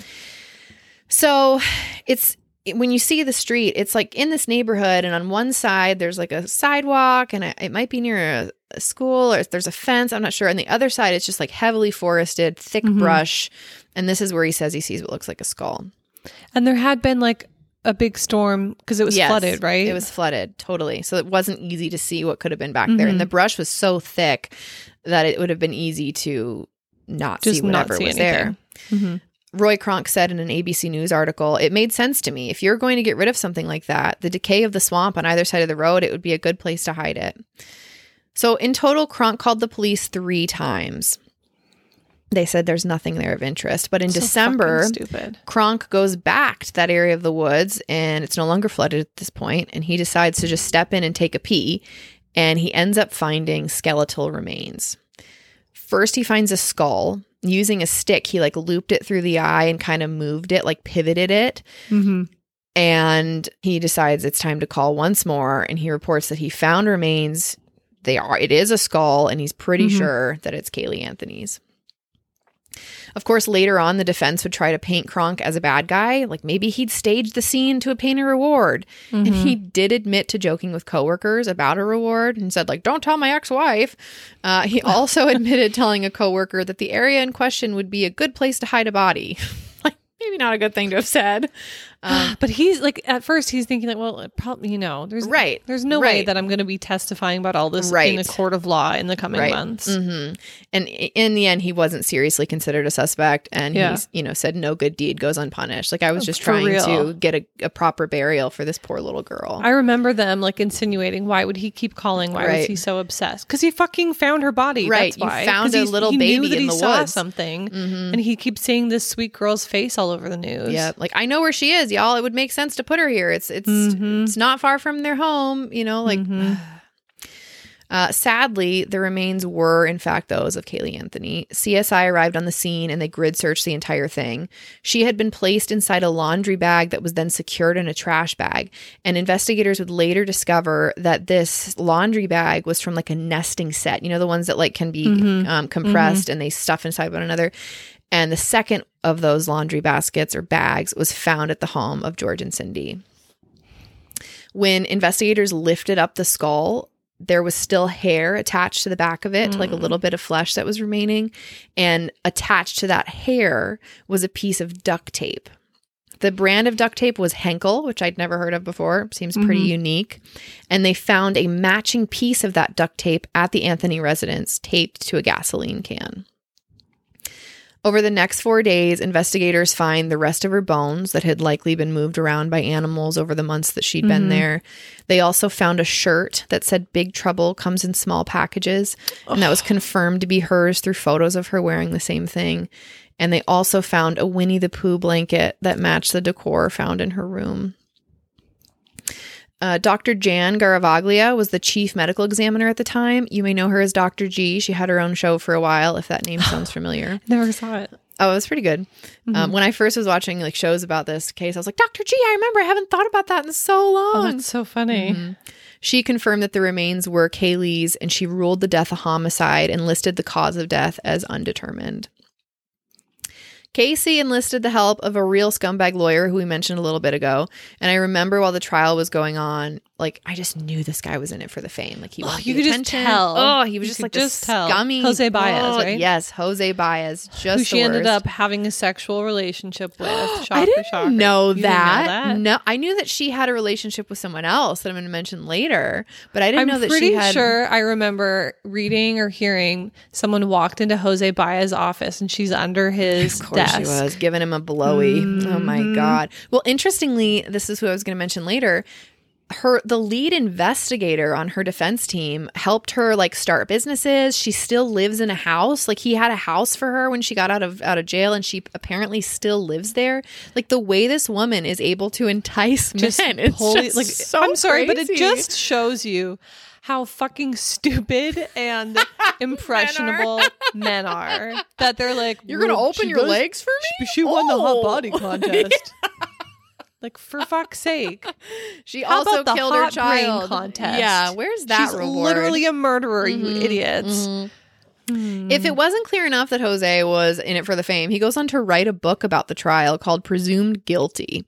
So it's when you see the street, it's like in this neighborhood, and on one side there's like a sidewalk, and it, it might be near a, a school, or there's a fence. I'm not sure. And the other side, it's just like heavily forested, thick Mhm. brush. And this is where he says he sees what looks like a skull. And there had been like a big storm because it was Yes, flooded, right? It was flooded, totally. So it wasn't easy to see what could have been back there. Mhm. And the brush was so thick that it would have been easy to not Just see not whatever see was anything. there. Mhm. Roy Kronk said in an A B C News article, it made sense to me. If you're going to get rid of something like that, the decay of the swamp on either side of the road, it would be a good place to hide it. So in total, Kronk called the police three times. They said there's nothing there of interest. But in So December, fucking stupid. Kronk goes back to that area of the woods, and it's no longer flooded at this point, and he decides to just step in and take a pee, and he ends up finding skeletal remains. First, he finds a skull. Using a stick, he like looped it through the eye and kind of moved it, like pivoted it. Mm-hmm. And he decides it's time to call once more, and he reports that he found remains they are. It is a skull, and he's pretty Mm-hmm. sure that it's Caylee Anthony's. Of course, later on, the defense would try to paint Kronk as a bad guy. Like maybe he'd staged the scene to obtain a reward. Mm-hmm. And he did admit to joking with coworkers about a reward and said, like, don't tell my ex-wife. Uh, he also admitted telling a coworker that the area in question would be a good place to hide a body. Like maybe not a good thing to have said. Um, But he's like, at first he's thinking like, well, it probably, you know, there's Right, There's no way right. that I'm going to be testifying about all this Right. in a court of law in the coming Right. months. hmm And i- in the end, he wasn't seriously considered a suspect, and Yeah. he's, you know, said no good deed goes unpunished. Like I was just For trying real. to get a, a proper burial for this poor little girl. I remember them like insinuating, why would he keep calling? Why was Right. he so obsessed? Because he fucking found her body. Right. That's You why. found 'Cause a he's- little he knew baby that in he the saw woods. something, Mhm. and he keeps seeing this sweet girl's face all over the news. Yeah, like I know where she is, y'all. It would make sense to put her here. It's it's Mhm. it's not far from their home, you know. Like, Mhm. uh, sadly, the remains were in fact those of Caylee Anthony. C S I arrived on the scene and they grid searched the entire thing. She had been placed inside a laundry bag that was then secured in a trash bag, and investigators would later discover that this laundry bag was from like a nesting set. You know, the ones that like can be Mhm. um, compressed and they stuff inside one another. And the second of those laundry baskets or bags was found at the home of George and Cindy. When investigators lifted up the skull, there was still hair attached to the back of it, Mm. like a little bit of flesh that was remaining. And attached to that hair was a piece of duct tape. The brand of duct tape was Henkel, which I'd never heard of before. Seems pretty Mhm. unique. And they found a matching piece of that duct tape at the Anthony residence taped to a gasoline can. Over the next four days, investigators find the rest of her bones that had likely been moved around by animals over the months that she'd been Mhm. there. They also found a shirt that said Big Trouble comes in small packages, and that was confirmed to be hers through photos of her wearing the same thing. And they also found a Winnie the Pooh blanket that matched the decor found in her room. Uh, Doctor Jan Garavaglia was the chief medical examiner at the time. You may know her as Doctor G. She had her own show for a while, if that name sounds familiar. Never saw it. Oh, it was pretty good. Mhm. Um, when I first was watching like shows about this case, I was like, Doctor G, I remember. I haven't thought about that in so long. Oh, that's so funny. Mhm. She confirmed that the remains were Caylee's, and she ruled the death a homicide and listed the cause of death as undetermined. Casey enlisted the help of a real scumbag lawyer who we mentioned a little bit ago. And I remember while the trial was going on, like, I just knew this guy was in it for the fame. Like, he Oh, wanted you the could just attention. tell. Oh, he was You just could like just this tell. scummy. Jose Baez, oh, right? Yes, Jose Baez. Just Who she the ended worst. up having a sexual relationship with. Shocker, I didn't shocker. know You didn't that. that? No, I knew that she had a relationship with someone else that I'm going to mention later, but I didn't I'm know that pretty she had. sure I remember reading or hearing someone walked into Jose Baez's office and she's under his Of course desk. she was giving him a blowy. Oh my Mhm. god. Well, interestingly, this is who I was going to mention later. Her the lead investigator on her defense team helped her like start businesses. She still lives in a house. Like he had a house for her when she got out of out of jail, and she apparently still lives there. Like the way this woman is able to entice Just men, it's pull- just like so I'm sorry, but it crazy. just shows you how fucking stupid and impressionable men are. That they're like, You're gonna "Well, open she your does- legs for me? She, she won the hot Oh. body contest. Like, for fuck's sake. She How also about the killed her hot brain child. contest? Yeah, where's that She's reward? literally a murderer, you Mhm, idiots. mhm. Hmm. If it wasn't clear enough that Jose was in it for the fame, he goes on to write a book about the trial called Presumed Guilty.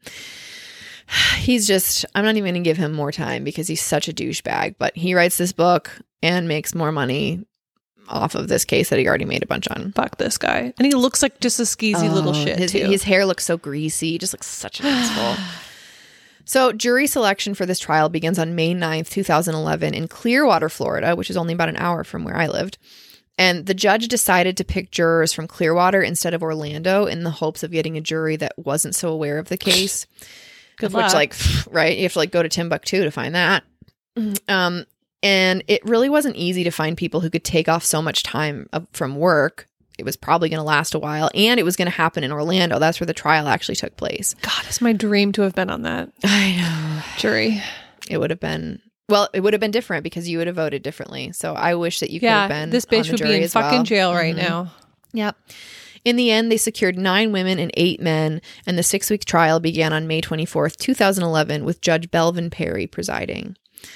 He's just, I'm not even going to give him more time because he's such a douchebag, but he writes this book and makes more money off of this case that he already made a bunch on. Fuck this guy. And he looks like just a skeezy little Oh, shit, His, too. his hair looks so greasy. He just looks such an asshole. So jury selection for this trial begins on May ninth, two thousand eleven in Clearwater, Florida, which is only about an hour from where I lived. And the judge decided to pick jurors from Clearwater instead of Orlando in the hopes of getting a jury that wasn't so aware of the case. Good Which, luck. like, right, you have to like go to Timbuktu to find that. Um, and it really wasn't easy to find people who could take off so much time uh, from work. It was probably going to last a while, and it was going to happen in Orlando. That's where the trial actually took place. God, it's my dream to have been on that I know. jury. It would have been, well, it would have been different because you would have voted differently. So I wish that you could Yeah, have been. this on bitch the would be jury in as fucking well. jail right Mhm. now. Yep. In the end, they secured nine women and eight men, and the six-week trial began on May twenty-fourth, two thousand eleven, with Judge Belvin Perry presiding.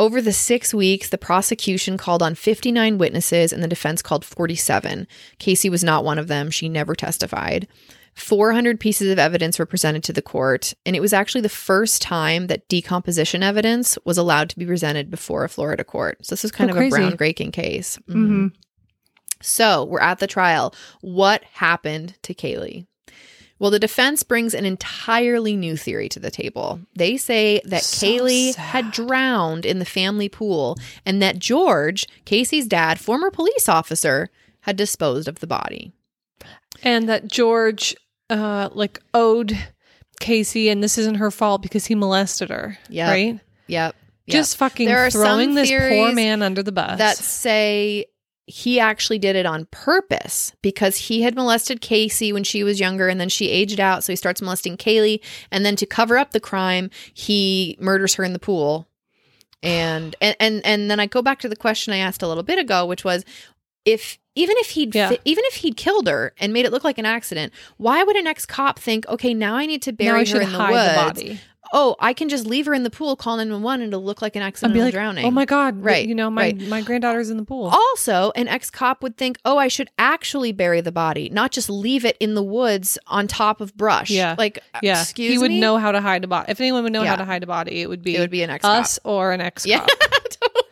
Over the six weeks, the prosecution called on fifty-nine witnesses and the defense called forty-seven. Casey was not one of them. She never testified. four hundred pieces of evidence were presented to the court, and it was actually the first time that decomposition evidence was allowed to be presented before a Florida court. So this is kind Oh, of crazy. a groundbreaking case. Mhm. Mm-hmm. So we're at the trial. What happened to Kaylee? Well, the defense brings an entirely new theory to the table. They say that So Kaylee sad. had drowned in the family pool and that George, Casey's dad, former police officer, had disposed of the body. And that George, uh, like owed Casey, and this isn't her fault because he molested her. Yep. Right? Yep. yep. Just fucking There are throwing some this poor theories man under the bus. that say he actually did it on purpose because he had molested Casey when she was younger and then she aged out. So he starts molesting Kaylee. And then to cover up the crime, he murders her in the pool. And, and, and, and then I go back to the question I asked a little bit ago, which was if, even if he'd, Yeah. fi- even if he'd killed her and made it look like an accident, why would an ex-cop think, okay, now I need to now bury I her should in the hide woods. the body. Oh, I can just leave her in the pool, call nine one one, and it'll look like an I'd accidental be like, drowning. oh my God. Right, You know, my, right. my granddaughter's in the pool. Also, an ex-cop would think, oh, I should actually bury the body, not just leave it in the woods on top of brush. Yeah. Like, Yeah. excuse he would me? know how to hide a body. If anyone would know Yeah. how to hide a body, it would be, It would be an ex-cop. us or an ex-cop. Yeah, totally.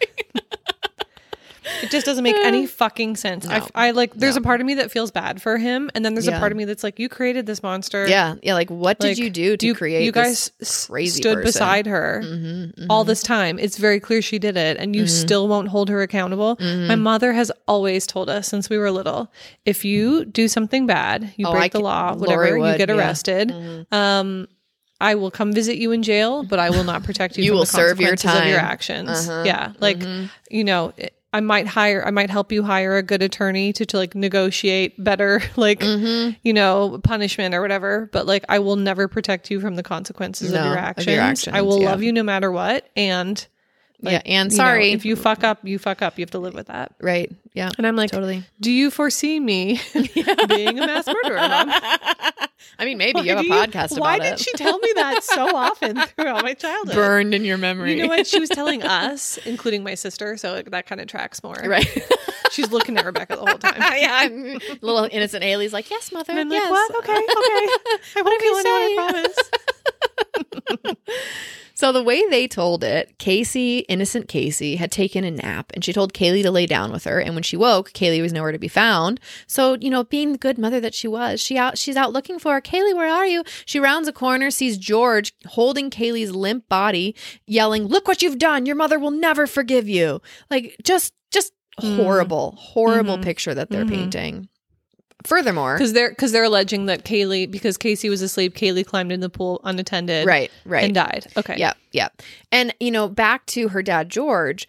It just doesn't make any fucking sense. I, No. I like, there's No. a part of me that feels bad for him. And then there's Yeah. a part of me that's like, you created this monster. Yeah, yeah. Like, what Like, did you do to you, create you guys this s- crazy stood person? beside her Mhm, mhm. all this time. It's very clear she did it, and you Mm-hmm. still won't hold her accountable. My mother has always told us since we were little, if you do something bad, you Oh, break I the can- law, Lori whatever, you would, get yeah. arrested. Um, I will come visit you in jail, but I will not protect you. You from will the serve your consequences of your time. actions. Uh-huh. Yeah, like you know. It, I might hire, I might help you hire a good attorney to, to like negotiate better, like, you know, punishment or whatever. But like, I will never protect you from the consequences No, of your of actions. your I actions, will yeah. love you no matter what. And like, Yeah, and you know, sorry. if you fuck up, you fuck up. You have to live with that. Right. Yeah. And I'm like, Totally. do you foresee me being a mass murderer, Mom? I mean, maybe Why you have a do podcast about Why it. did she tell me that so often throughout my childhood? Burned in your memory. You know what? She was telling us, including my sister, so like, that kind of tracks more. Right. She's looking at Rebecca the whole time. yeah. and Little innocent Ailey's like, yes, mother. And I'm yes. like, what? Okay, okay. I won't kill anyone, I promise. So the way they told it, Casey, innocent Casey, had taken a nap and she told Kaylee to lay down with her. And when she woke, Kaylee was nowhere to be found. So, you know, being the good mother that she was, she out she's out looking for her. Kaylee, where are you? She rounds a corner, sees George holding Kaylee's limp body, yelling, look what you've done. Your mother will never forgive you. Like just just horrible, horrible Mhm. picture that they're Mhm. painting. Furthermore, Because they're because they're alleging that Kaylee, because Casey was asleep, Kaylee climbed in the pool unattended, right, right. and died. Okay, Yeah, yeah. And, you know, back to her dad, George,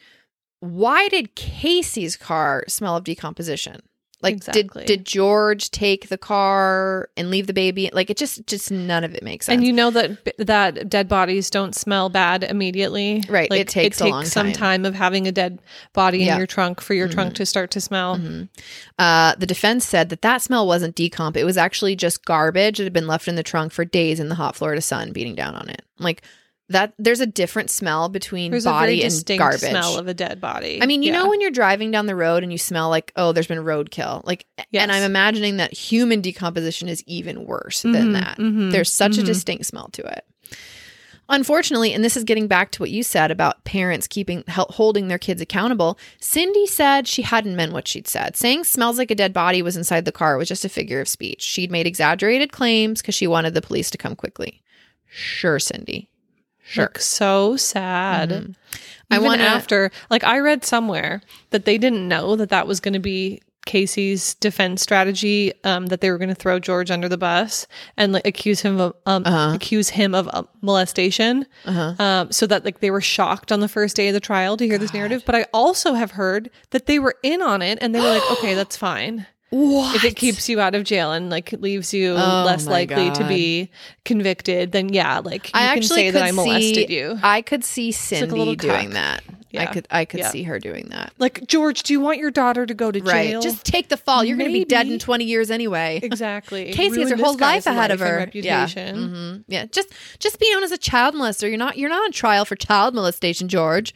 why did Casey's car smell of decomposition? Like, Exactly. did did George take the car and leave the baby? Like, it just, just none of it makes sense. And you know that that dead bodies don't smell bad immediately, Right, Like, it takes a long some time. time of having a dead body Yeah. in your trunk for your trunk to start to smell. Mhm. Uh, the defense said that that smell wasn't decomp. It was actually just garbage that had been left in the trunk for days in the hot Florida sun beating down on it. Like, that, there's a different smell between There's a very body and distinct garbage. smell of a dead body. I mean, you Yeah. know when you're driving down the road and you smell like, oh, there's been roadkill. Like, Yes. and I'm imagining that human decomposition is even worse than Mhm, that. mhm, There's such a mhm. distinct smell to it. Unfortunately, and this is getting back to what you said about parents keeping hel- holding their kids accountable, Cindy said she hadn't meant what she'd said. Saying smells like a dead body was inside the car was just a figure of speech. She'd made exaggerated claims because she wanted the police to come quickly. Sure, Cindy. Sure. Like, so sad. Mhm. I Even wanna- after, like, I read somewhere that they didn't know that that was going to be Casey's defense strategy, um, that they were going to throw George under the bus and like accuse him of um, Uh-huh. accuse him of uh, molestation. Uh-huh. Um, so that like they were shocked on the first day of the trial to hear this narrative. But I also have heard that they were in on it and they were like, okay, that's fine. What? If it keeps you out of jail and like leaves you Oh less my likely to God. be convicted, then yeah, like you I can actually say that could I molested see, you. I could see like a Cindy little doing cock. that. I Yeah. could I could Yeah. see her doing that. Like, George, do you want your daughter to go to Right. jail? Just take the fall. You're going to be dead Maybe. in twenty years anyway. Exactly. Casey has Ruin her whole this guy's life ahead of life and her. reputation. Yeah. Mhm. Yeah. Just just be known as a child molester. You're not you're not on trial for child molestation, George.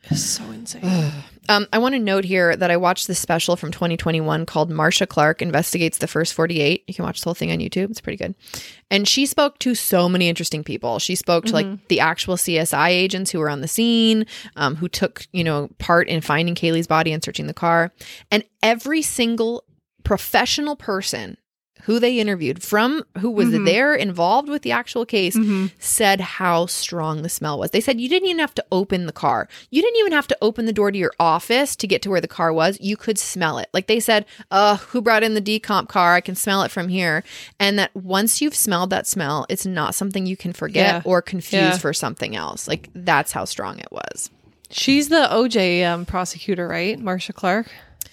It's so insane. Um, I want to note here that I watched this special from twenty twenty-one called Marsha Clark Investigates the First forty-eight. You can watch the whole thing on YouTube. It's pretty good. And she spoke to so many interesting people. She spoke to mm-hmm. like the actual C S I agents who were on the scene, um, who took, you know, part in finding Kaylee's body and searching the car. And every single professional person who they interviewed from who was mm-hmm. there involved with the actual case mm-hmm. said how strong the smell was. They said you didn't even have to open the car. You didn't even have to open the door to your office to get to where the car was. You could smell it. Like they said, uh, who brought in the decomp car? I can smell it from here. And that once you've smelled that smell, it's not something you can forget yeah. or confuse yeah. for something else. Like that's how strong it was. She's the O J um, prosecutor, right? Marsha Clark?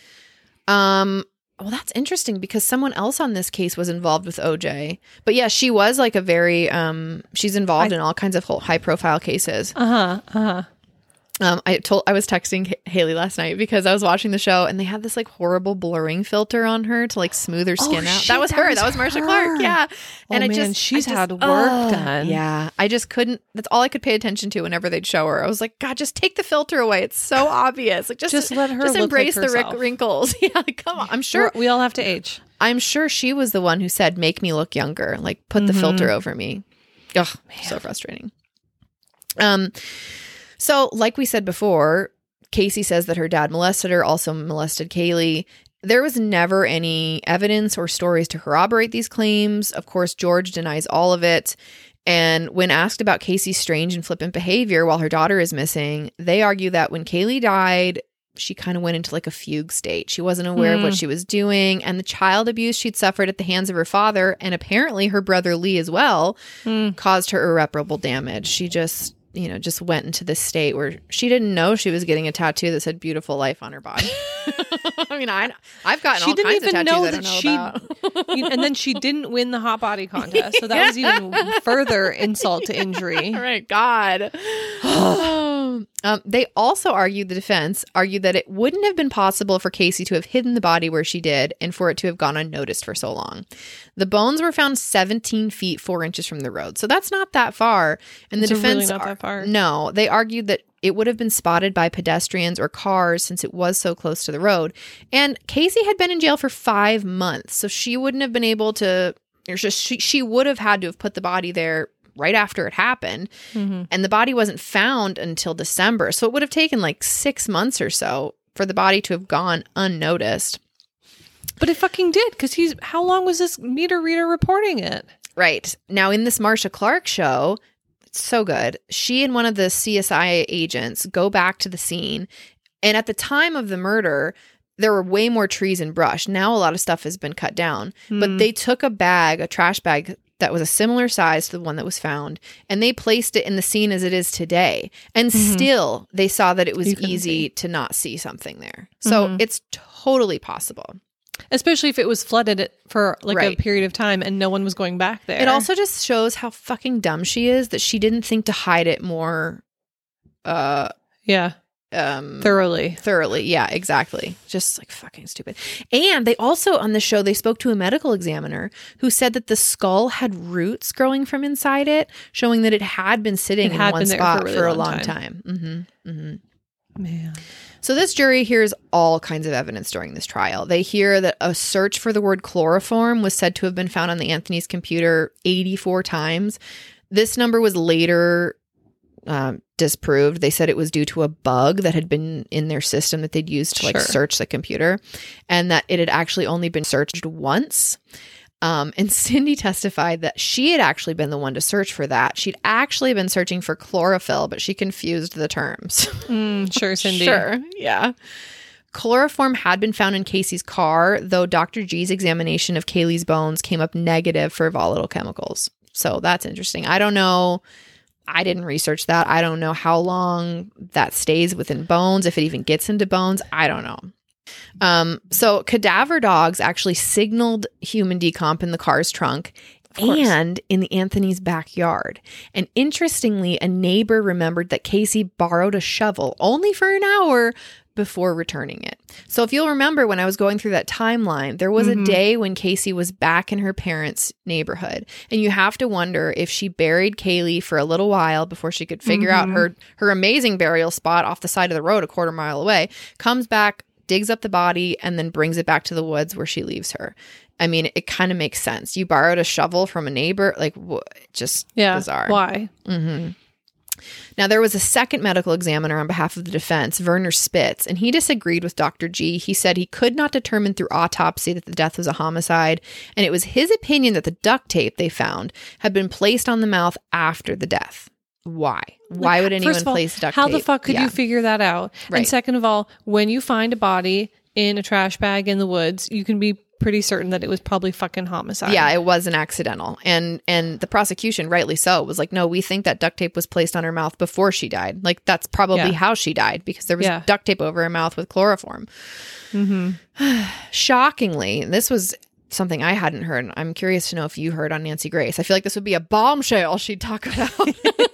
Um... Well, that's interesting because someone else on this case was involved with O J. But yeah, she was like a very, um, she's involved I, in all kinds of high profile cases. Uh-huh, uh-huh. Um, I told I was texting H- Haley last night because I was watching the show and they had this like horrible blurring filter on her to like smooth her skin oh, out. Shit, that was that her. Was that was Marsha her. Clark. Yeah. And oh, I man, just, she's I just, had work uh, done. Yeah. I just couldn't. That's all I could pay attention to whenever they'd show her. I was like, God, just take the filter away. It's so obvious. Like just, just let her just look embrace like the rick- wrinkles. Yeah. Like, come on. I'm sure We're, we all have to age. I'm sure she was the one who said, make me look younger. Like put the mm-hmm. filter over me. Ugh, man. So frustrating. Um. So, like we said before, Casey says that her dad molested her, also molested Kaylee. There was never any evidence or stories to corroborate these claims. Of course, George denies all of it. And when asked about Casey's strange and flippant behavior while her daughter is missing, they argue that when Kaylee died, she kind of went into like a fugue state. She wasn't aware mm. of what she was doing. And the child abuse she'd suffered at the hands of her father, and apparently her brother Lee as well, mm. caused her irreparable damage. She just... you know, just went into this state where she didn't know she was getting a tattoo that said "beautiful life" on her body. I mean, I, I've gotten she all didn't kinds even of tattoos know I that don't know she, and then she didn't win the hot body contest, so that yeah. was even further insult to injury. All right, God. Um, they also argued, the defense argued that it wouldn't have been possible for Casey to have hidden the body where she did and for it to have gone unnoticed for so long. The bones were found seventeen feet, four inches from the road. So that's not that far. And the it's defense, really not that far. No, they argued that it would have been spotted by pedestrians or cars since it was so close to the road. And Casey had been in jail for five months. So she wouldn't have been able to, or just, she, she would have had to have put the body there right after it happened. Mm-hmm. And the body wasn't found until December. So it would have taken like six months or so for the body to have gone unnoticed. But it fucking did, because he's, how long was this meter reader reporting it? Right. Now in this Marsha Clark show, it's so good. She and one of the C S I agents go back to the scene. And at the time of the murder, there were way more trees and brush. Now a lot of stuff has been cut down. Mm. But they took a bag, a trash bag, that was a similar size to the one that was found, and they placed it in the scene as it is today. And mm-hmm. still, they saw that it was easy see. to not see something there. So mm-hmm. it's totally possible. Especially if it was flooded for like right. a period of time and no one was going back there. It also just shows how fucking dumb she is that she didn't think to hide it more. Uh, yeah. Um, thoroughly. Thoroughly. Yeah, exactly. Just like fucking stupid. And they also, on the show, they spoke to a medical examiner who said that the skull had roots growing from inside it, showing that it had been sitting it in had one been spot for a, really for a long long time. time. Mm-hmm. Mm-hmm. Man. So this jury hears all kinds of evidence during this trial. They hear that a search for the word chloroform was said to have been found on the Anthony's computer eighty-four times. This number was later um, disproved. They said it was due to a bug that had been in their system that they'd used to like sure. search the computer, and that it had actually only been searched once. Um, and Cindy testified that she had actually been the one to search for that. She'd actually been searching for chlorophyll, but she confused the terms. Mm, sure, Cindy. Sure, yeah. Chloroform had been found in Casey's car, though Doctor G's examination of Kaylee's bones came up negative for volatile chemicals. So that's interesting. I don't know. I didn't research that. I don't know how long that stays within bones, if it even gets into bones. I don't know. Um, so cadaver dogs actually signaled human decomp in the car's trunk and in the Anthony's backyard. And interestingly, a neighbor remembered that Casey borrowed a shovel only for an hour before returning it. So if you'll remember when I was going through that timeline, there was mm-hmm. a day when Casey was back in her parents' neighborhood. And you have to wonder if she buried Kaylee for a little while before she could figure mm-hmm. out her, her amazing burial spot off the side of the road a quarter mile away, comes back, digs up the body, and then brings it back to the woods where she leaves her. I mean, it kind of makes sense. You borrowed a shovel from a neighbor, like wh- just yeah, bizarre. Why? Mm-hmm. Now, there was a second medical examiner on behalf of the defense, Werner Spitz, and he disagreed with Doctor G. He said he could not determine through autopsy that the death was a homicide, and it was his opinion that the duct tape they found had been placed on the mouth after the death. Why? Why like, would anyone first of all, place duct how tape? How the fuck could yeah. you figure that out? Right. And second of all, when you find a body in a trash bag in the woods, you can be pretty certain that it was probably fucking homicide. Yeah, it was an accidental. And and the prosecution, rightly so, was like, no, we think that duct tape was placed on her mouth before she died. Like, that's probably yeah. how she died, because there was yeah. duct tape over her mouth with chloroform. Mm-hmm. Shockingly, this was something I hadn't heard. I'm curious to know if you heard on Nancy Grace. I feel like this would be a bombshell she'd talk about.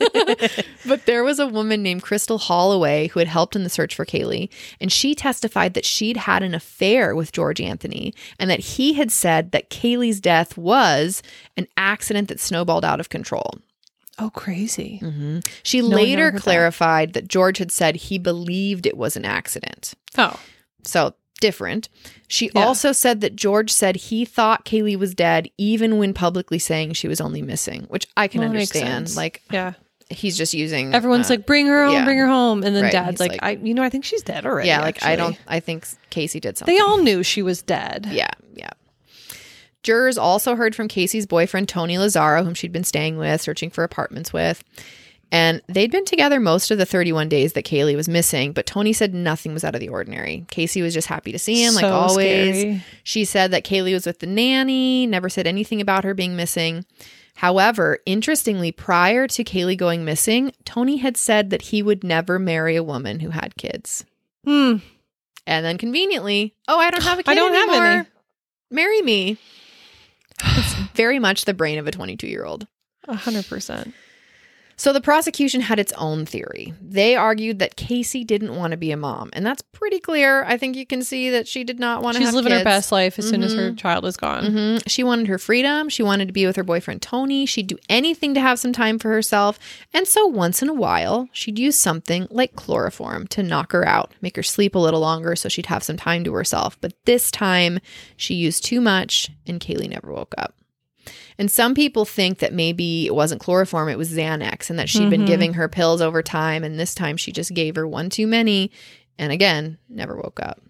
But there was a woman named Crystal Holloway who had helped in the search for Kaylee, and she testified that she'd had an affair with George Anthony and that he had said that Kaylee's death was an accident that snowballed out of control. Oh, crazy. Mm-hmm. She No later clarified that. that George had said he believed it was an accident. Oh. So different. She Yeah. also said that George said he thought Kaylee was dead even when publicly saying she was only missing, which I can Well, that makes understand. sense. Like, yeah. he's just using Everyone's uh, like, bring her home, yeah. bring her home. And then Right, dad's he's like, like- I, you know, I think she's dead already. yeah, like I actually. don't I think Casey did something. They all knew she was dead. Yeah, yeah. Jurors also heard from Casey's boyfriend, Tony Lazaro, whom she'd been staying with, searching for apartments with. And they'd been together most of the thirty-one days that Kaylee was missing, but Tony said nothing was out of the ordinary. Casey was just happy to see him, like So always. scary. She said that Kaylee was with the nanny, never said anything about her being missing. However, interestingly, prior to Kaylee going missing, Tony had said that he would never marry a woman who had kids. Hmm. And then conveniently, oh, I don't have a kid I don't have anymore. any. Marry me. It's very much the brain of a twenty-two-year-old. A hundred percent. So the prosecution had its own theory. They argued that Casey didn't want to be a mom, and that's pretty clear. I think you can see that she did not want to She's have living kids. her best life as soon as her Mhm. child is gone. Mm-hmm. She wanted her freedom. She wanted to be with her boyfriend, Tony. She'd do anything to have some time for herself. And so once in a while, she'd use something like chloroform to knock her out, make her sleep a little longer so she'd have some time to herself. But this time, she used too much, and Kaylee never woke up. And some people think that maybe it wasn't chloroform, it was Xanax, and that she'd been Mhm. giving her pills over time, and this time she just gave her one too many, and again, never woke up.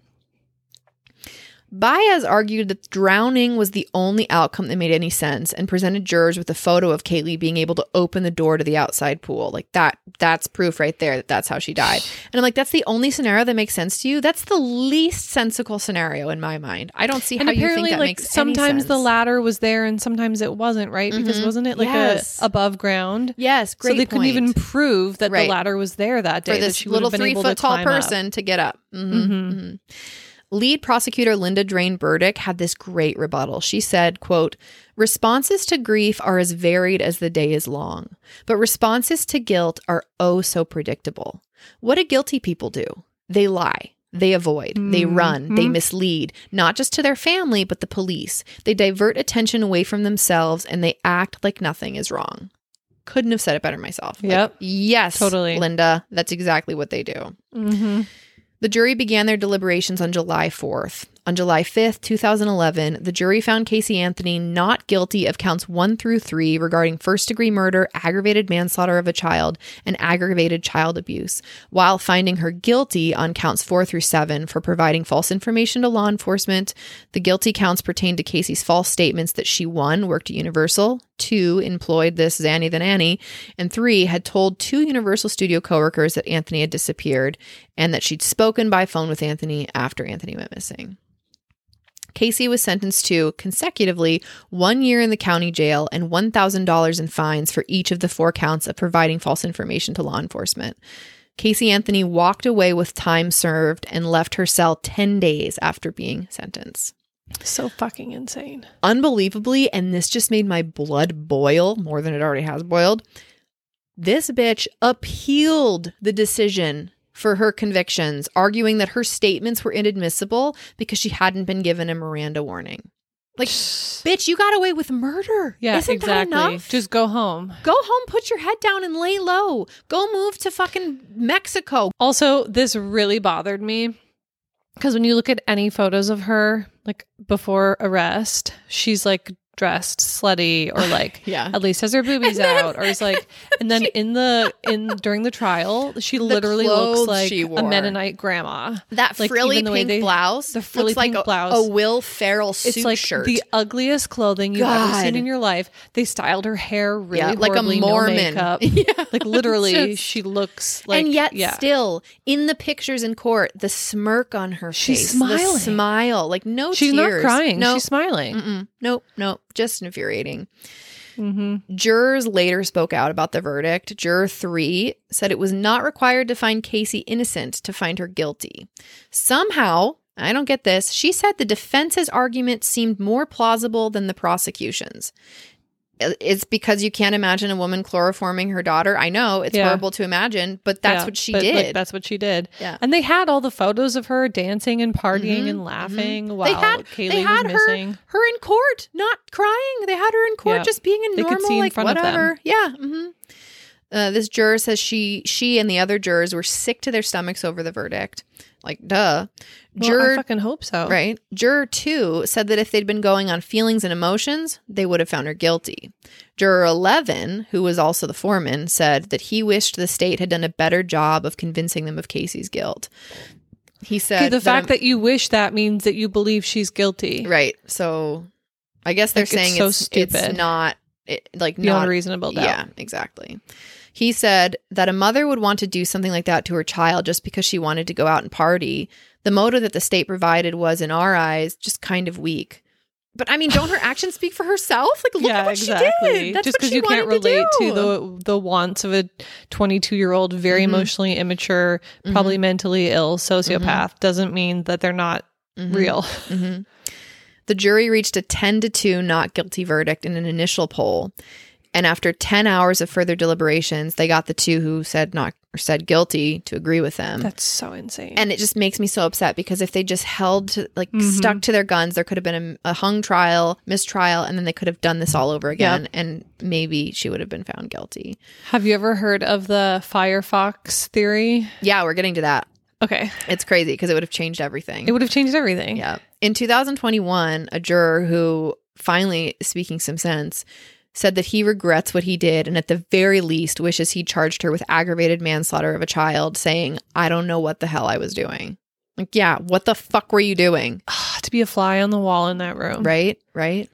Baez argued that drowning was the only outcome that made any sense and presented jurors with a photo of Kaylee being able to open the door to the outside pool. Like that, that's proof right there that that's how she died. And I'm like, that's the only scenario that makes sense to you? That's the least sensical scenario in my mind. I don't see And how you think apparently, that like makes any sometimes sense. the ladder was there and sometimes it wasn't, right? Because Mhm. wasn't it like Yes. a above ground? Yes, great So they couldn't point. even prove that Right. the ladder was there that day. for that this she would little have been three able foot to tall climb up. person to get up. Mhm, Mhm. mhm. Lead prosecutor Linda Drain Burdick had this great rebuttal. She said, quote, "Responses to grief are as varied as the day is long, but responses to guilt are oh so predictable. What do guilty people do? They lie. They avoid. They run. They mislead, not just to their family, but the police. They divert attention away from themselves and they act like nothing is wrong." Couldn't have said it better myself. Like, Yep. yes, Totally. Linda. That's exactly what they do. Mm-hmm. The jury began their deliberations on July fourth. On July fifth, two thousand eleven, the jury found Casey Anthony not guilty of counts one through three regarding first-degree murder, aggravated manslaughter of a child, and aggravated child abuse, while finding her guilty on counts four through seven for providing false information to law enforcement. The guilty counts pertained to Casey's false statements that she, one, worked at Universal, two, employed this Zanny the Nanny, and three, had told two Universal Studio coworkers that Anthony had disappeared and that she'd spoken by phone with Anthony after Anthony went missing. Casey was sentenced to, consecutively, one year in the county jail and one thousand dollars in fines for each of the four counts of providing false information to law enforcement. Casey Anthony walked away with time served and left her cell ten days after being sentenced. So fucking insane. Unbelievably, and this just made my blood boil more than it already has boiled, this bitch appealed the decision for her convictions, arguing that her statements were inadmissible because she hadn't been given a Miranda warning. Like, bitch, you got away with murder. Yeah, Isn't exactly. that enough? Just go home. Go home, put your head down and lay low. Go move to fucking Mexico. Also, this really bothered me because when you look at any photos of her, like before arrest, she's like dressed slutty or like Yeah. at least has her boobies out or is like, and then in the in during the trial she literally clothes looks like she a wore. Mennonite grandma. That Like, frilly even the way pink they- blouse the frilly looks like pink a, blouse. a Will Ferrell suit It's like shirt. the ugliest clothing you've ever God. seen in your life. They styled her hair really Yeah, like a horribly, Mormon. no makeup. Yeah. Like literally, Just- she looks like and yet yeah. still in the pictures in court, the smirk on her She's face, smiling. the smile, like no She's tears. not crying. No, She's smiling. Mm-mm. Nope, nope, just infuriating. Mm-hmm. Jurors later spoke out about the verdict. Juror three said it was not required to find Casey innocent to find her guilty. Somehow, I don't get this, she said the defense's argument seemed more plausible than the prosecution's. It's because you can't imagine a woman chloroforming her daughter. I know it's Yeah. horrible to imagine, but that's Yeah, what she but, did. like, that's what she did. Yeah. And they had all the photos of her dancing and partying Mhm, and laughing mhm. while they had, Kaylee they had was her, missing. her in court, not crying. They had her in court Yeah. just being a They could normal, see in like, front of them. whatever. Yeah. hmm Uh, this juror says she she and the other jurors were sick to their stomachs over the verdict. Like, duh. Well, Juror, I fucking hope so. right. Juror two said that if they'd been going on feelings and emotions, they would have found her guilty. Juror eleven, who was also the foreman, said that he wished the state had done a better job of convincing them of Casey's guilt. He said Okay, the fact a- that you wish that means that you believe she's guilty. right. So I guess they're Like, it's saying so it's, stupid. it's not it, like Beyond not reasonable doubt. Yeah, exactly. He said that a mother would want to do something like that to her child just because she wanted to go out and party. The motive that the state provided was, in our eyes, just kind of weak. But I mean, don't her actions speak for herself? Like, look yeah, at what exactly. she did. That's Just what because she you can't wanted relate to, do. the the wants of a twenty-two-year-old, very Mhm. emotionally immature, probably mentally ill sociopath doesn't mean that they're not Mhm. real. Mhm. The jury reached a ten to two not guilty verdict in an initial poll. And after ten hours of further deliberations, they got the two who said not or said guilty to agree with them. That's so insane. And it just makes me so upset because if they just held to, like, Mhm. stuck to their guns, there could have been a, a hung trial, mistrial, and then they could have done this all over again. Yep. And maybe she would have been found guilty. Have you ever heard of the Firefox theory? Yeah, we're getting to that. Okay. It's crazy because it would have changed everything. It would have changed everything. Yeah. In two thousand twenty-one, a juror who finally speaking some sense said that he regrets what he did and at the very least wishes he charged her with aggravated manslaughter of a child, saying, I don't know what the hell I was doing. Like, yeah, what the fuck were you doing? To be a fly on the wall in that room. Right, right.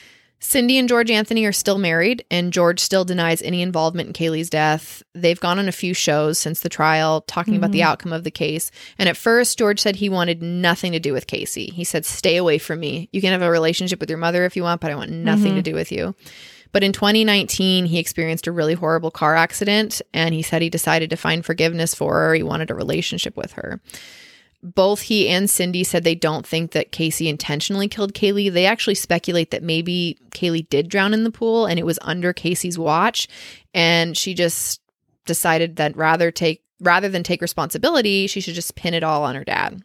Cindy and George Anthony are still married, and George still denies any involvement in Kaylee's death. They've gone on a few shows since the trial talking about the outcome of the case. And at first, George said he wanted nothing to do with Casey. He said, stay away from me. You can have a relationship with your mother if you want, but I want nothing to do with you. But in twenty nineteen, he experienced a really horrible car accident, and he said he decided to find forgiveness for her. He wanted a relationship with her. Both he and Cindy said they don't think that Casey intentionally killed Kaylee. They actually speculate that maybe Kaylee did drown in the pool and it was under Casey's watch, and she just decided that rather take rather than take responsibility, she should just pin it all on her dad.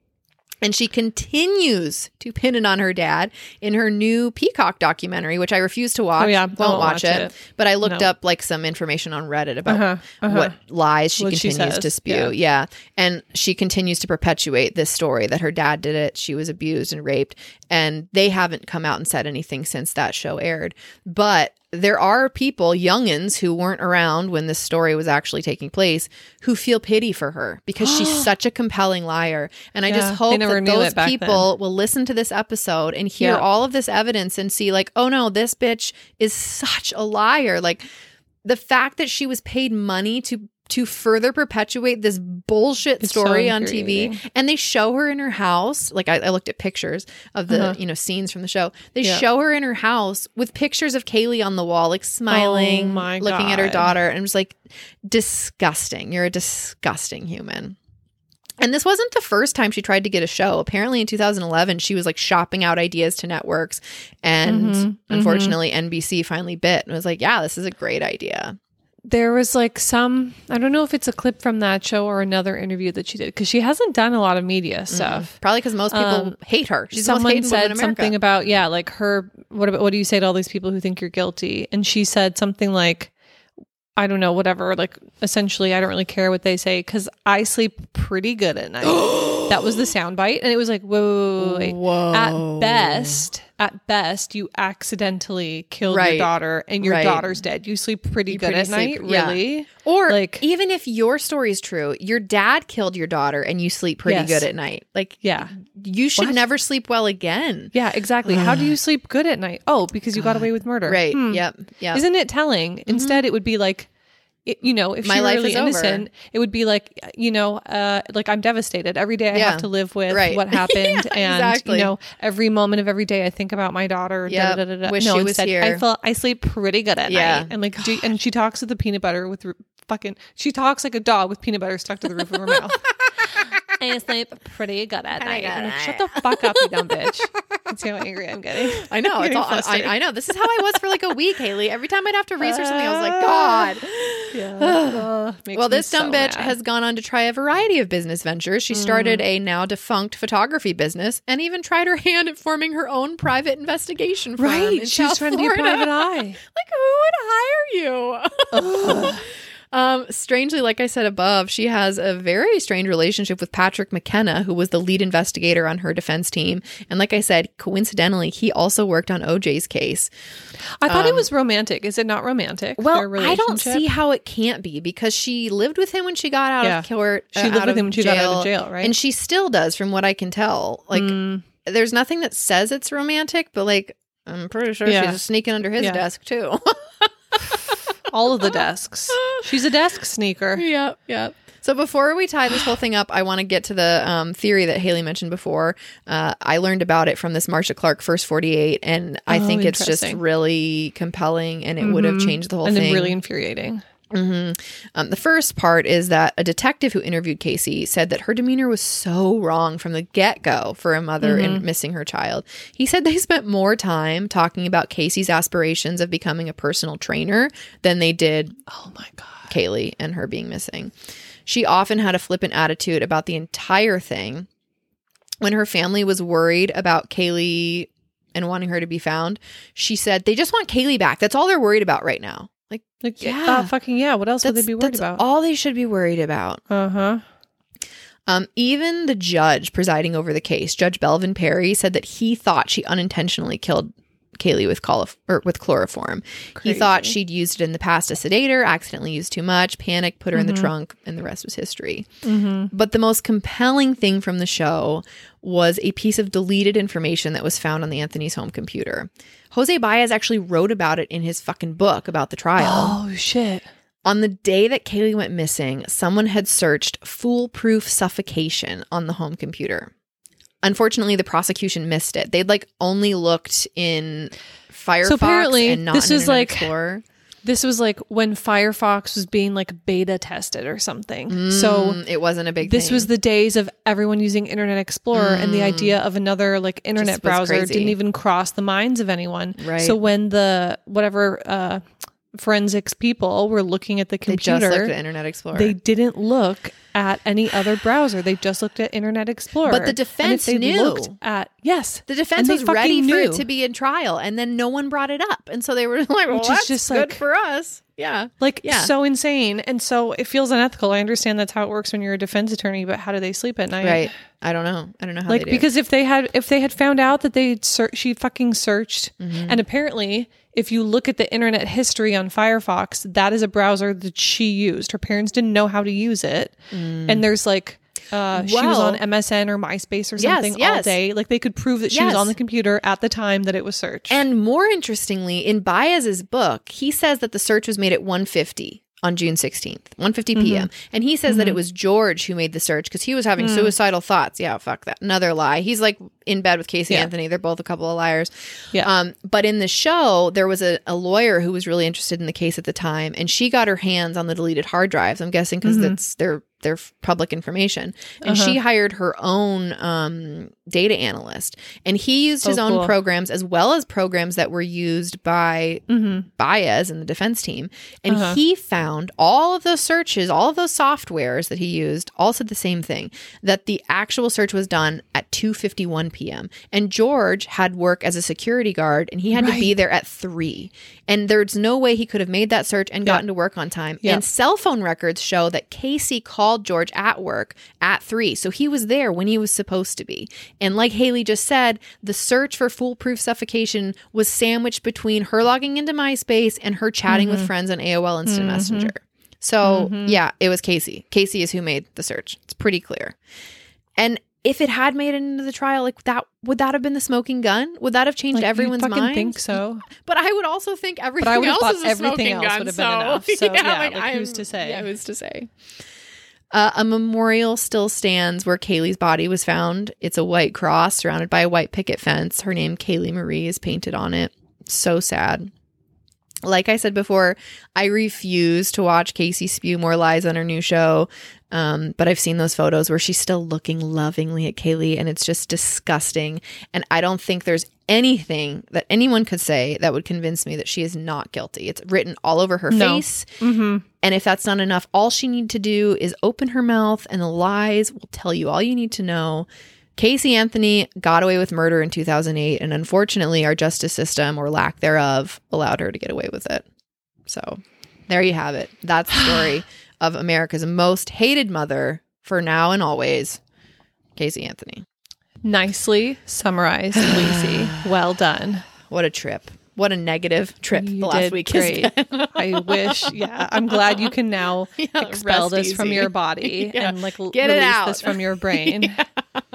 And she continues to pin it on her dad in her new Peacock documentary, which I refuse to watch. Oh, yeah. I Won't, won't watch, watch it. it. But I looked No. up like some information on Reddit about Uh-huh, uh-huh. what lies she What she continues says, to spew. yeah. Yeah. And she continues to perpetuate this story that her dad did it. She was abused and raped. And they haven't come out and said anything since that show aired. But there are people, youngins, who weren't around when this story was actually taking place, who feel pity for her because she's such a compelling liar. And I Yeah, just they hope never that knew those it back people will listen to this episode and hear Yeah. all of this evidence and see, like, oh no, this bitch is such a liar. Like, the fact that she was paid money to to further perpetuate this bullshit It's so story on T V, infuriating. and they show her in her house. Like, I, I looked at pictures of the Uh-huh. you know scenes from the show. They Yeah. show her in her house with pictures of Kaylee on the wall, like smiling, Oh my looking at her God. daughter, and it was like, disgusting. You're a disgusting human. And this wasn't the first time she tried to get a show. Apparently in two thousand eleven, she was like shopping out ideas to networks. And Mhm, unfortunately, N B C finally bit and was like, yeah, this is a great idea. there was like some, I don't know if it's a clip from that show or another interview that she did, because she hasn't done a lot of media stuff. Mm. Probably because most people Um, hate her. She's Someone the most hated woman in said America. something about, yeah, like her, what about, what do you say to all these people who think you're guilty? And she said something like, I don't know, whatever, like essentially, I don't really care what they say because I sleep pretty good at night. That was the soundbite. And it was like, whoa, whoa, wait. Whoa. At best, at best, you accidentally killed Right. your daughter and your Right. daughter dead. You sleep pretty You good pretty at sleep- night, yeah. really? Or Like- even if your story is true, your dad killed your daughter and you sleep pretty Yes. good at night. Like, Yeah. you should What? never sleep well again. Yeah, exactly. How do you sleep good at night? Oh, because you got away with murder. Right. Hmm. Yep. Yep. Isn't it telling? Instead, it would be like, it, you know, if My she were life really is over. innocent, it would be like, you know, uh, like I'm devastated. Every day I Yeah. have to live with Right. what happened. Yeah, and, exactly. you know, every moment of every day I think about my daughter. Yep. Da, da, da, da. Wish no, she was instead, here. I feel I sleep pretty good at Yeah. night. And like, do, and she talks with the peanut butter with r- fucking, she talks like a dog with peanut butter stuck to the roof of her mouth. I sleep pretty good at night. good I'm like, at shut the fuck up, you dumb bitch. See how angry I'm getting. I know. I'm It's getting all, I, flustered. I know. This is how I was for like a week, Haley. Every time I'd have to research something, I was like, God. Yeah. Uh, makes Well, me this dumb so bitch mad. has gone on to try a variety of business ventures. She started a now defunct photography business and even tried her hand at forming her own private investigation firm in Right. She's South trying to be a Florida. private eye. Like, who would hire you? um, strangely, like I said above, she has a very strange relationship with Patrick McKenna, who was the lead investigator on her defense team. And like I said, coincidentally, he also worked on O J's case. I thought it was romantic. Is it not romantic? their Well, I relationship? don't see how it can't be because she lived with him when she got out Yeah. of court. She uh, lived out with of him when she got out of jail, right? And she still does, from what I can tell. Like, there's nothing that says it's romantic, but like, I'm pretty sure Yeah. she's sneaking under his Yeah. desk too. All of the desks. She's a desk sneaker. Yep, yep. So before we tie this whole thing up, I want to get to the um, theory that Haley mentioned before. Uh, I learned about it from this Marsha Clark First forty-eight, and I Oh, think it's just interesting. really compelling, and it would have changed the whole And thing. then really infuriating. hmm Um, the first part is that a detective who interviewed Casey said that her demeanor was so wrong from the get-go for a mother in missing her child. He said they spent more time talking about Casey's aspirations of becoming a personal trainer than they did Oh my God. Kaylee and her being missing. She often had a flippant attitude about the entire thing. When her family was worried about Kaylee and wanting her to be found, she said they just want Kaylee back. That's all they're worried about right now. Like, Like, Yeah. yeah. Uh, fucking yeah. What else would they that's, be worried that's about? all they should be worried about. Uh huh. Um, even the judge presiding over the case, Judge Belvin Perry, said that he thought she unintentionally killed Kaylee with colif- or with chloroform. He thought Crazy. she'd used it in the past to sedate her, accidentally used too much, panicked, put her in the Mm-hmm. trunk, and the rest was history. But the most compelling thing from the show was a piece of deleted information that was found on the Anthony's home computer. Jose Baez actually wrote about it in his fucking book about the trial. Oh shit. On the day that Kaylee went missing, someone had searched foolproof suffocation on the home computer. Unfortunately, the prosecution missed it. They'd like only looked in Firefox apparently, and not this in was, Internet like- Explorer. This was like when Firefox was being like beta tested or something. So Mm, it wasn't a big this thing. was the days of everyone using Internet Explorer, and the idea of another like internet Just was browser crazy. didn't even cross the minds of anyone. Right. So when the whatever uh, forensics people were looking at the They just computer, looked at Internet Explorer. they didn't look at any other browser. They just looked at Internet Explorer. But the And if defense they knew. looked at yes, the defense and they was ready fucking for knew. it to be in trial, and then no one brought it up. And so they were like, well, Which is that's just, good like- for us. Yeah. Like Yeah. so insane, and so it feels unethical. I understand that's how it works when you're a defense attorney, but how do they sleep at night? Right. I don't know. I don't know how Like they do. because if they had if they had found out that they ser- she fucking searched, Mm-hmm. and apparently if you look at the internet history on Firefox, that is a browser that she used. Her parents didn't know how to use it, and there's like. Uh, she was Well- on M S N or MySpace or Yes, something all yes. day. Like they could prove that she was Yes. on the computer at the time that it was searched. And more interestingly, in Baez's book, he says that the search was made at one fifty on June sixteenth, one fifty p.m. Mm-hmm. And he says that it was George who made the search because he was having Mm. suicidal thoughts. Yeah, fuck that. Another lie. He's like in bed with Casey Yeah. Anthony. They're both a couple of liars. Yeah. Um, but in the show, there was a, a lawyer who was really interested in the case at the time, and she got her hands on the deleted hard drives. I'm guessing because Mm-hmm. that's they're they're public information. And Uh-huh. she hired her own um, data analyst. And he used his Oh, own cool. programs as well as programs that were used by Mm-hmm. Baez and the defense team. And Uh-huh. he found all of those searches, all of those softwares that he used all said the same thing, that the actual search was done at two fifty-one p.m. And George had work as a security guard and he had to be Right. there at three. And there's no way he could have made that search and Yeah. gotten to work on time. Yeah. And cell phone records show that Casey called George at work at three. So he was there when he was supposed to be. And like Haley just said, the search for foolproof suffocation was sandwiched between her logging into MySpace and her chatting Mm-hmm. with friends on A O L Instant Messenger. So yeah, it was Casey. Casey is who made the search. It's pretty clear. And if it had made it into the trial, like that, would that have been the smoking gun? Would that have changed Like, everyone's you fucking mind? think so? But I would also think everything But I would have else thought is a everything smoking else gun, would have been so, enough. So, yeah, like, I'm- who's to say? Yeah, who's to say? Uh, a memorial still stands where Kaylee's body was found. It's a white cross surrounded by a white picket fence. Her name, Kaylee Marie, is painted on it. So sad. Like I said before, I refuse to watch Casey spew more lies on her new show. Um, but I've seen those photos where she's still looking lovingly at Kaylee, and it's just disgusting. And I don't think there's anything that anyone could say that would convince me that she is not guilty. It's written all over her No. face. Mm-hmm. And if that's not enough, all she need to do is open her mouth and the lies will tell you all you need to know. Casey Anthony got away with murder in two thousand eight, and unfortunately our justice system, or lack thereof, allowed her to get away with it. So there you have it. That's the story of America's most hated mother for now and always, Casey Anthony. Nicely summarized, Lucy. Well done. What a trip. What a negative trip You the last did week great. has been. I wish. Yeah, I'm glad you can now Yeah, expel rest this from easy. your body Yeah. and like l- Get it release out. this from your brain. Uh,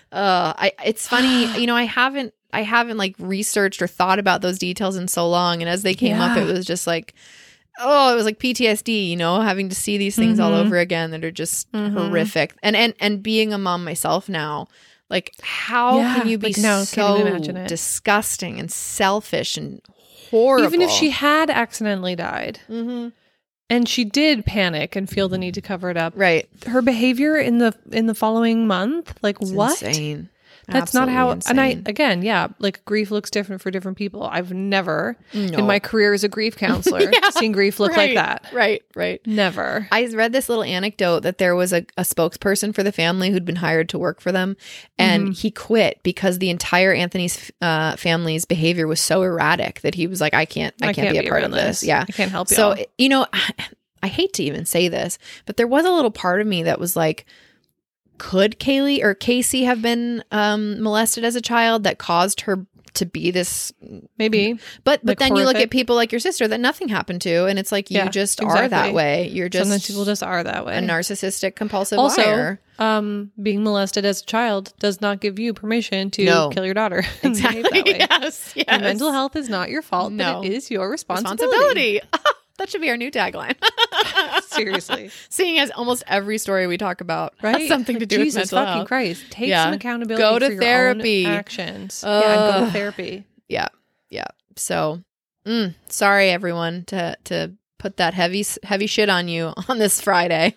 I it's funny, you know, I haven't I haven't like researched or thought about those details in so long, and as they came up, Yeah. it was just like, oh, it was like P T S D, you know, having to see these things all Mhm. over again that are just Mhm. horrific. And and and being a mom myself now, like how Yeah, can you be like, no, can't so even imagine it. disgusting and selfish and horrible? Even if she had accidentally died Mhm. and she did panic and feel the need to cover it up, right, her behavior in the in the following month, like it's what? insane. That's not how. Absolutely And I insane. again, yeah, like grief looks different for different people. I've never No. in my career as a grief counselor Yeah, seen grief look right, like that. Right, right. Never. I read this little anecdote that there was a, a spokesperson for the family who'd been hired to work for them, and Mm-hmm. he quit because the entire Anthony's uh, family's behavior was so erratic that he was like, I can't, I, can't, be a part around of this. Yeah. I can't help you. So, you know, I hate to even say this, but there was a little part of me that was like, could Kaylee or Casey have been um, molested as a child that caused her to be this? maybe. But but Like then you look horrific? at people like your sister that nothing happened to, and it's like you Yeah, just are that exactly. way. You're just Sometimes people just are that way. a narcissistic compulsive also, liar. um, being molested as a child does not give you permission to No. kill your daughter. and behave that way. yes, yes. Your mental health is not your fault, No. but it is your responsibility. responsibility. That should be our new tagline. Seriously. Seeing as almost every story we talk about Right? has something to Like, do Jesus with mental fucking health. Christ. Take Yeah. some accountability Go to for your therapy. own actions. yeah, and go Ugh. to therapy. Yeah, yeah. So, mm, sorry everyone to to put that heavy heavy shit on you on this Friday,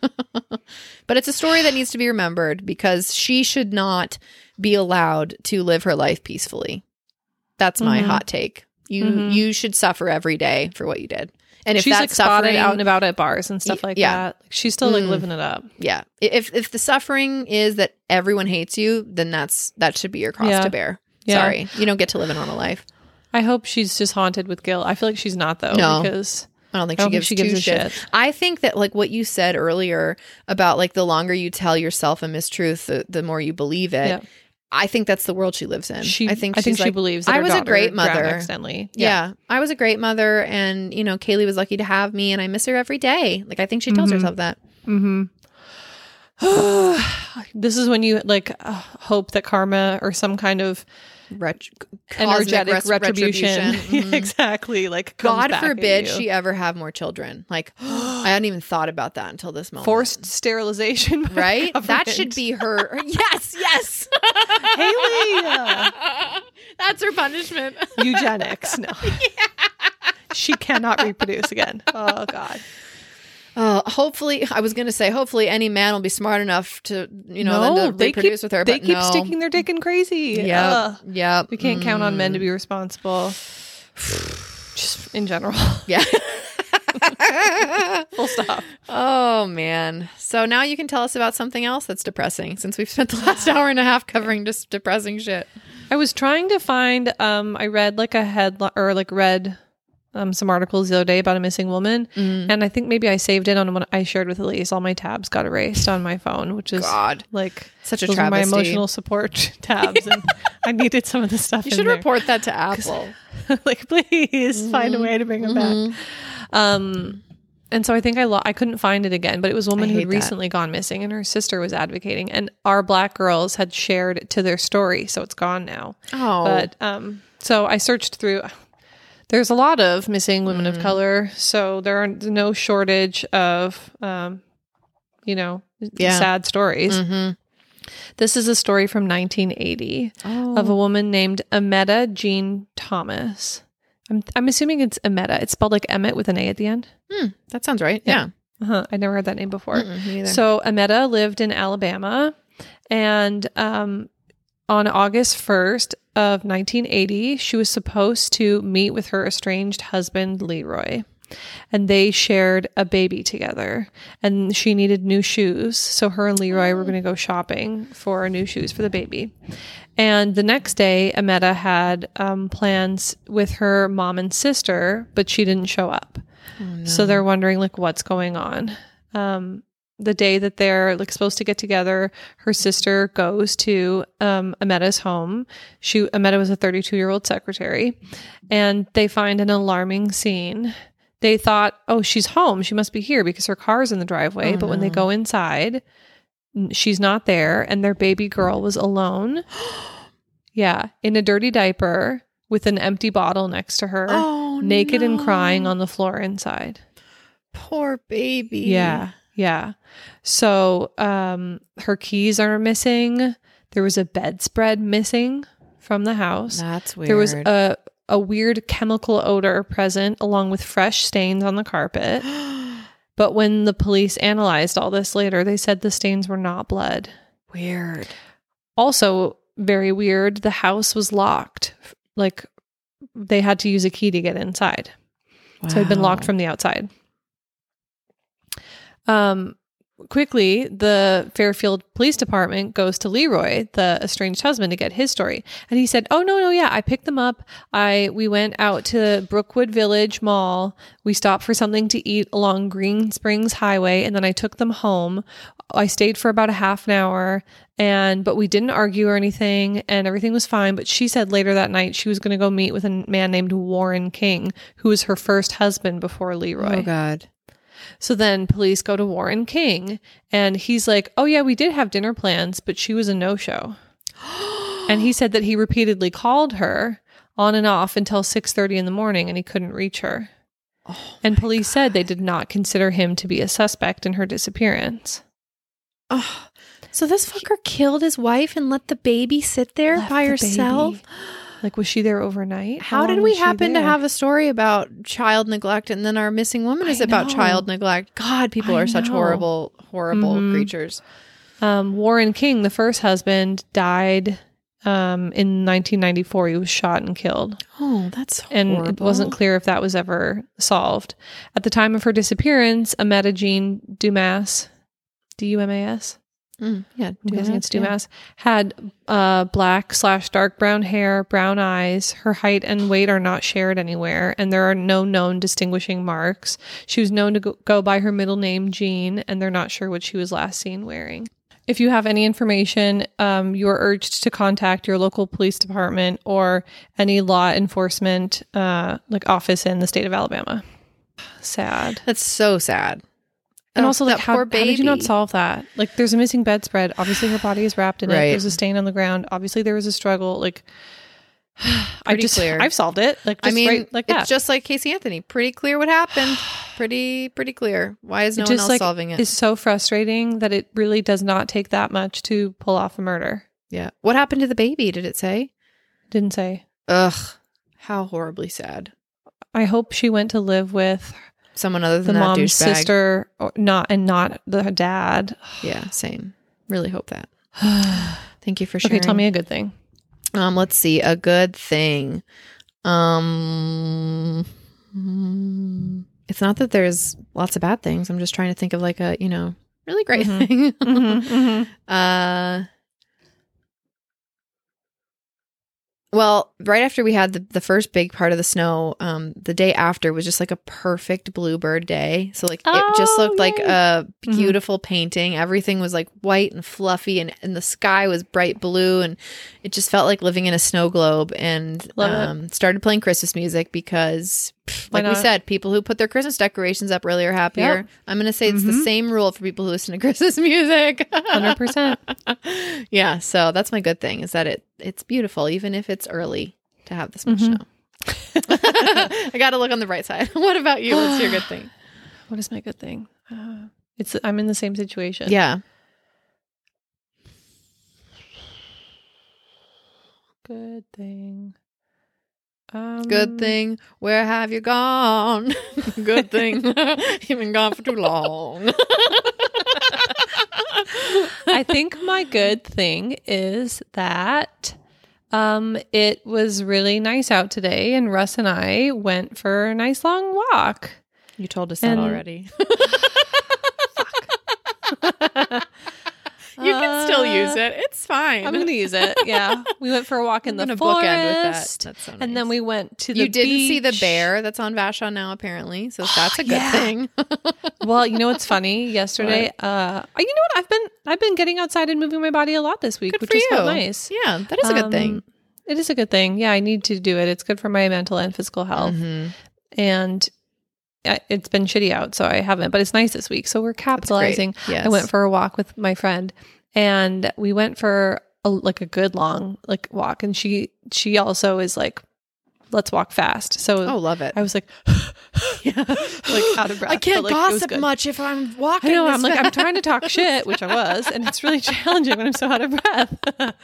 but it's a story that needs to be remembered because she should not be allowed to live her life peacefully. That's my Mhm. hot take. You Mhm. you should suffer every day for what you did. And if She's that's like spotted suffering out and about at bars and stuff Y- like yeah. that. Like, she's still like Mm. living it up. yeah, if if the suffering is that everyone hates you, then that's that should be your cross Yeah. to bear. Yeah. Sorry, you don't get to live a normal life. I hope she's just haunted with guilt. I feel like she's not though, No. because I don't think I she don't think gives she two gives a shits. shit. I think that like what you said earlier about like the longer you tell yourself a mistruth, the, the more you believe it. Yeah. I think that's the world she lives in. she I think I think she's she like, believes that I her was a daughter great drowned mother. accidentally. Yeah. I was a great mother, and you know, Kaylee was lucky to have me, and I miss her every day. Like I think she tells Mhm. herself that. Mm-hmm. This is when you like uh, hope that karma or some kind of Ret- energetic cosmic res- retribution, Mhm. exactly, like comes God back at forbid you. she ever have more children. Like I hadn't even thought about that until this moment. forced sterilization, by the right? That government. should be her. Yes, yes. Haley. That's her punishment. Eugenics. No, she cannot reproduce again. Oh God. Oh, hopefully, I was going to say, hopefully any man will be smart enough to, you know, No, then to they reproduce keep- with her. They but keep no. sticking their dick in crazy. Yeah. Ugh. Yeah. We can't count on men to be responsible. Just in general. Yeah. Full stop. Oh, man. So now you can tell us about something else that's depressing, since we've spent the last hour and a half covering just depressing shit. I was trying to find, um, I read like a headline or like read um, some articles the other day about a missing woman. Mm. And I think maybe I saved it on one I shared with Elise. All my tabs got erased on my phone, which is God. like Such a those are my travesty. emotional support tabs. And I needed some of the stuff You in should there. report that to Apple. Like, please find a way to bring them back. Um, and so I think I lo- I couldn't find it again, but it was a woman I who hate had that. recently gone missing, and her sister was advocating, and our Black girls had shared it to their story, so it's gone now. Oh. But um, so I searched through. There's a lot of missing women Mm. of color, so there are no shortage of, um, you know, Yeah. sad stories. Mm-hmm. This is a story from nineteen eighty Oh. of a woman named Ametta Jean Thomas. I'm I'm assuming it's Ametta. It's spelled like Emmett with an A at the end. Hmm, that sounds right. Yeah. Uh-huh. I never heard that name before. Mm-mm, me neither. So Ametta lived in Alabama, and um, on August first of nineteen eighty, she was supposed to meet with her estranged husband, Leroy. And they shared a baby together, and she needed new shoes. So her and Leroy were going to go shopping for new shoes for the baby. And the next day, Ametta had um, plans with her mom and sister, but she didn't show up. So they're wondering, like, what's going on? Um, the day that they're like supposed to get together, her sister goes to um, Ametta's home. She Ametta was a thirty-two year old secretary, and they find an alarming scene. They thought, oh, she's home. She must be here because her car's in the driveway. Oh, but when they no. go inside, n- she's not there. And their baby girl was alone. Yeah. In a dirty diaper with an empty bottle next to her, Oh, naked and no. crying on the floor inside. Poor baby. Yeah. Yeah. So um, her keys are missing. There was a bedspread missing from the house. That's weird. There was a a weird chemical odor present along with fresh stains on the carpet. But when the police analyzed all this later, they said the stains were not blood. weird. Also, very weird, the house was locked. Like, they had to use a key to get inside. So it had been locked Wow. from the outside. Um, quickly, the Fairfield Police Department goes to Leroy, the estranged husband, to get his story. And he said, oh, no, no, yeah, I picked them up. I We went out to Brookwood Village Mall. We stopped for something to eat along Green Springs Highway, and then I took them home. I stayed for about a half an hour, and but we didn't argue or anything, and everything was fine. But she said later that night she was going to go meet with a man named Warren King, who was her first husband before Leroy. Oh, God. So then police go to Warren King, and he's like, oh, yeah, we did have dinner plans, but she was a no-show. And he said that he repeatedly called her on and off until six thirty in the morning, and he couldn't reach her. Oh, And police said they did not consider him to be a suspect in her disappearance. Oh, so this fucker killed his wife and let the baby sit there Left by the herself? baby. Like, was she there overnight? How did long we was she happen to there? have a story about child neglect and then our missing woman is I about know. child neglect? God, people I are such know. horrible, horrible Mhm. creatures. Um, Warren King, the first husband, died um, in nineteen ninety-four. He was shot and killed. Oh, that's And horrible. it wasn't clear if that was ever solved. At the time of her disappearance, Ametta Jean Dumas, D U M A S, Mm, yeah, I'm guessing it's yeah. Dumas, had uh, black slash dark brown hair, brown eyes. Her height and weight are not shared anywhere, and there are no known distinguishing marks. She was known to go, go by her middle name, Jean, and they're not sure what she was last seen wearing. If you have any information, um, you are urged to contact your local police department or any law enforcement uh, like office in the state of Alabama. Sad. That's so sad. And Oh, also, like, that how, poor how did you not baby. solve that? Like, there's a missing bedspread. Obviously, her body is wrapped in Right. it. There's a stain on the ground. Obviously, there was a struggle. Like, I Pretty just, clear. I've solved it. Like, I just mean, right, like that. it's just like Casey Anthony. Pretty clear what happened. pretty, pretty clear. Why is no It one just, else like, solving it? is so frustrating that it really does not take that much to pull off a murder. Yeah. What happened to the baby? Did it say? Didn't say. Ugh. How horribly sad. I hope she went to live with someone other the than that mom's douchebag. sister, or not, and not the dad. Yeah, same. Really hope that. Thank you for sharing. Okay, tell me a good thing. Um, let's see, a good thing. Um, mm, it's not that there's lots of bad things. I'm just trying to think of like a, you know, really great Mm-hmm. thing. mm-hmm, mm-hmm. Uh, well, right after we had the, the first big part of the snow, um, the day after was just like a perfect bluebird day. So like it just Oh, looked like yay. a beautiful painting. Everything was like white and fluffy, and, and the sky was bright blue, and it just felt like living in a snow globe. And Love it. um, started playing Christmas music because, pff, Why like we not? said, people who put their Christmas decorations up really are happier. Yep. I'm going to say it's the Mhm. same rule for people who listen to Christmas music. one hundred percent. Yeah, so that's my good thing is that it it's beautiful even if it's early to have this much Mhm. snow. I got to look on the bright side. What about you? What's your good thing? What is my good thing? Uh, it's I'm in the same situation. Yeah. Good thing. Um, Good thing. Where have you gone? Good thing. You've been gone for too long. I think my good thing is that um, it was really nice out today, and Russ and I went for a nice long walk. You told us And- that already. You can still use it. It's fine. I'm going to use it. Yeah, we went for a walk in I'm the gonna forest, bookend with that. That's so and then nice. we went to the. You didn't see the beach. bear that's on Vashon now, apparently. So that's a good Yeah. thing. Well, you know what's funny? Yesterday, uh, you know what? I've been I've been getting outside and moving my body a lot this week, Good which for is you. felt nice. Yeah, that is a good thing. Um, It is a good thing. Yeah, I need to do it. It's good for my mental and physical health. Mhm. And I- it's been shitty out, so I haven't. But it's nice this week, so we're capitalizing. Yes. I went for a walk with my friend, and we went for a, like a good long like walk. And she she also is like, let's walk fast. So Oh, love it. I was like, yeah, like out of breath. I can't but, like, it was gossip good. much if I'm walking. I know. this I'm like, I'm fast. trying to talk shit, which I was, and it's really challenging when I'm so out of breath.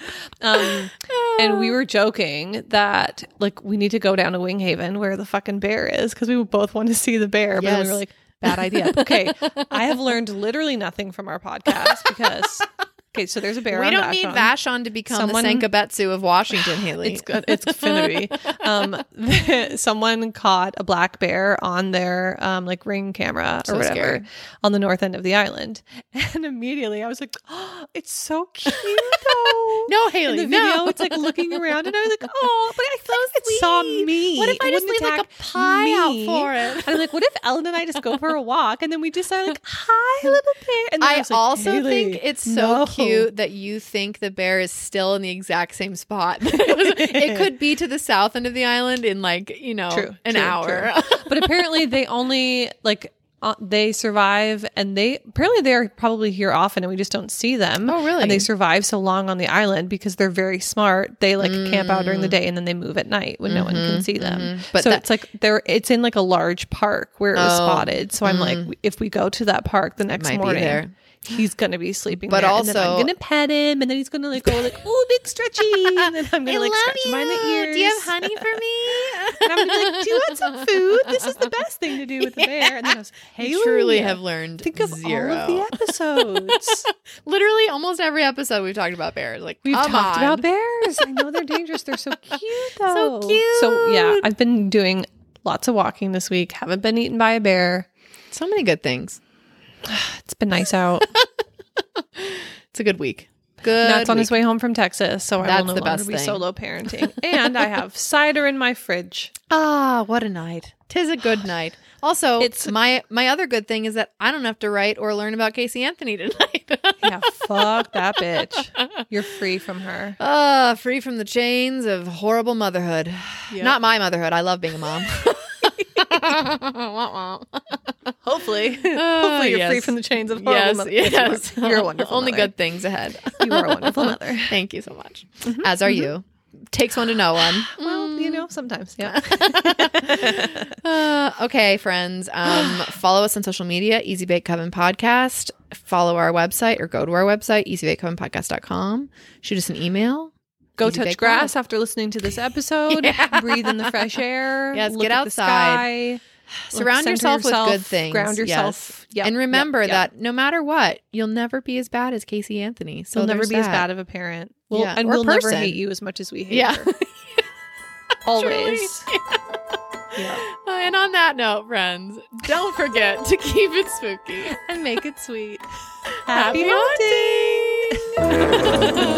um, and we were joking that like we need to go down to Winghaven where the fucking bear is because we both want to see the bear. But then we Yes. were like, bad idea. Okay, I have learned literally nothing from our podcast because okay, so there's a bear. We on don't need Vashon. Vashon to become Someone- the Sankabetsu of Washington, Haley. It's good. It's finna be. Um, someone caught a black bear on their um, like ring camera or So whatever scared. on the north end of the island, and immediately I was like, "Oh, it's so cute though." No, In Haley, the video, no. it's like looking around, and I was like, "Oh, but I thought it saw me. What if I It just wouldn't leave like a attack pie me." out for it? And I'm like, "What if Ellen and I just go for a walk, and then we decide like, hi, little bear." And then I was like, also "Haley, think it's so no." cute that you think the bear is still in the exact same spot. It could be to the south end of the island in like, you know, True, an true, hour. true. But apparently they only like uh, they survive, and they apparently they're probably here often, and we just don't see them. Oh, really? And they survive so long on the island because they're very smart. They like camp out during the day, and then they move at night when no one can see them. mhm. But so that- it's like they're it's in like a large park where it was Oh, spotted. So I'm like, if we go to that park the next Might be morning. there. He's gonna be sleeping But there, and then also- I'm gonna pet him, and then he's gonna like go like, "Oh, big stretchy," and then I'm gonna like scratch him behind the ears. Do you have honey for me? And I'm gonna be like, "Do you want some food? This is the best thing to do with the bear." And then I was, "Hey, You truly have learned think of zero. all of the episodes. Literally, almost every episode we've talked about bears. Like We've come talked on. about bears. I know they're dangerous. They're so cute, though. cute. So yeah, I've been doing lots of walking this week. Haven't been eaten by a bear. So many good things. It's been nice out. It's a good week. Good. Matt's on week. his way home from Texas, so I That's will no the longer best be thing. solo parenting. And I have cider in my fridge. Ah, what a night. 'Tis a good night. Also, It's- it's my my other good thing is that I don't have to write or learn about Casey Anthony tonight. Yeah, fuck that bitch. You're free from her. Ah, free from the chains of horrible motherhood. Yep. Not my motherhood. I love being a mom. Hopefully, Ah, hopefully you're yes. free from the chains of horrible Yes, mother- yes. you are. You're a wonderful Only mother. good things ahead. You are a wonderful mother. Thank you so much. As are you. Takes one to know one. Well, you know, sometimes, yeah. Uh, okay, friends. Um, follow us on social media, Easy Bake Coven Podcast. Follow our website or go to our website, easy bake coven podcast dot com. Shoot us an email. Go Easy touch Bake grass Coven. after listening to this episode. Yeah. Breathe in the fresh air. Yes, look get at outside. The sky. Surround center yourself, yourself, with good things. ground yourself. Yes. Yep, And remember yep, yep. that no matter what, you'll never be as bad as Casey Anthony. So You'll never there's be as that. bad of a parent. We'll, Yeah. And Or we'll never person. hate you as much as we hate Yeah. her. Always. Yeah. And on that note, friends, don't forget to keep it spooky. And make it sweet. Happy Happy haunting!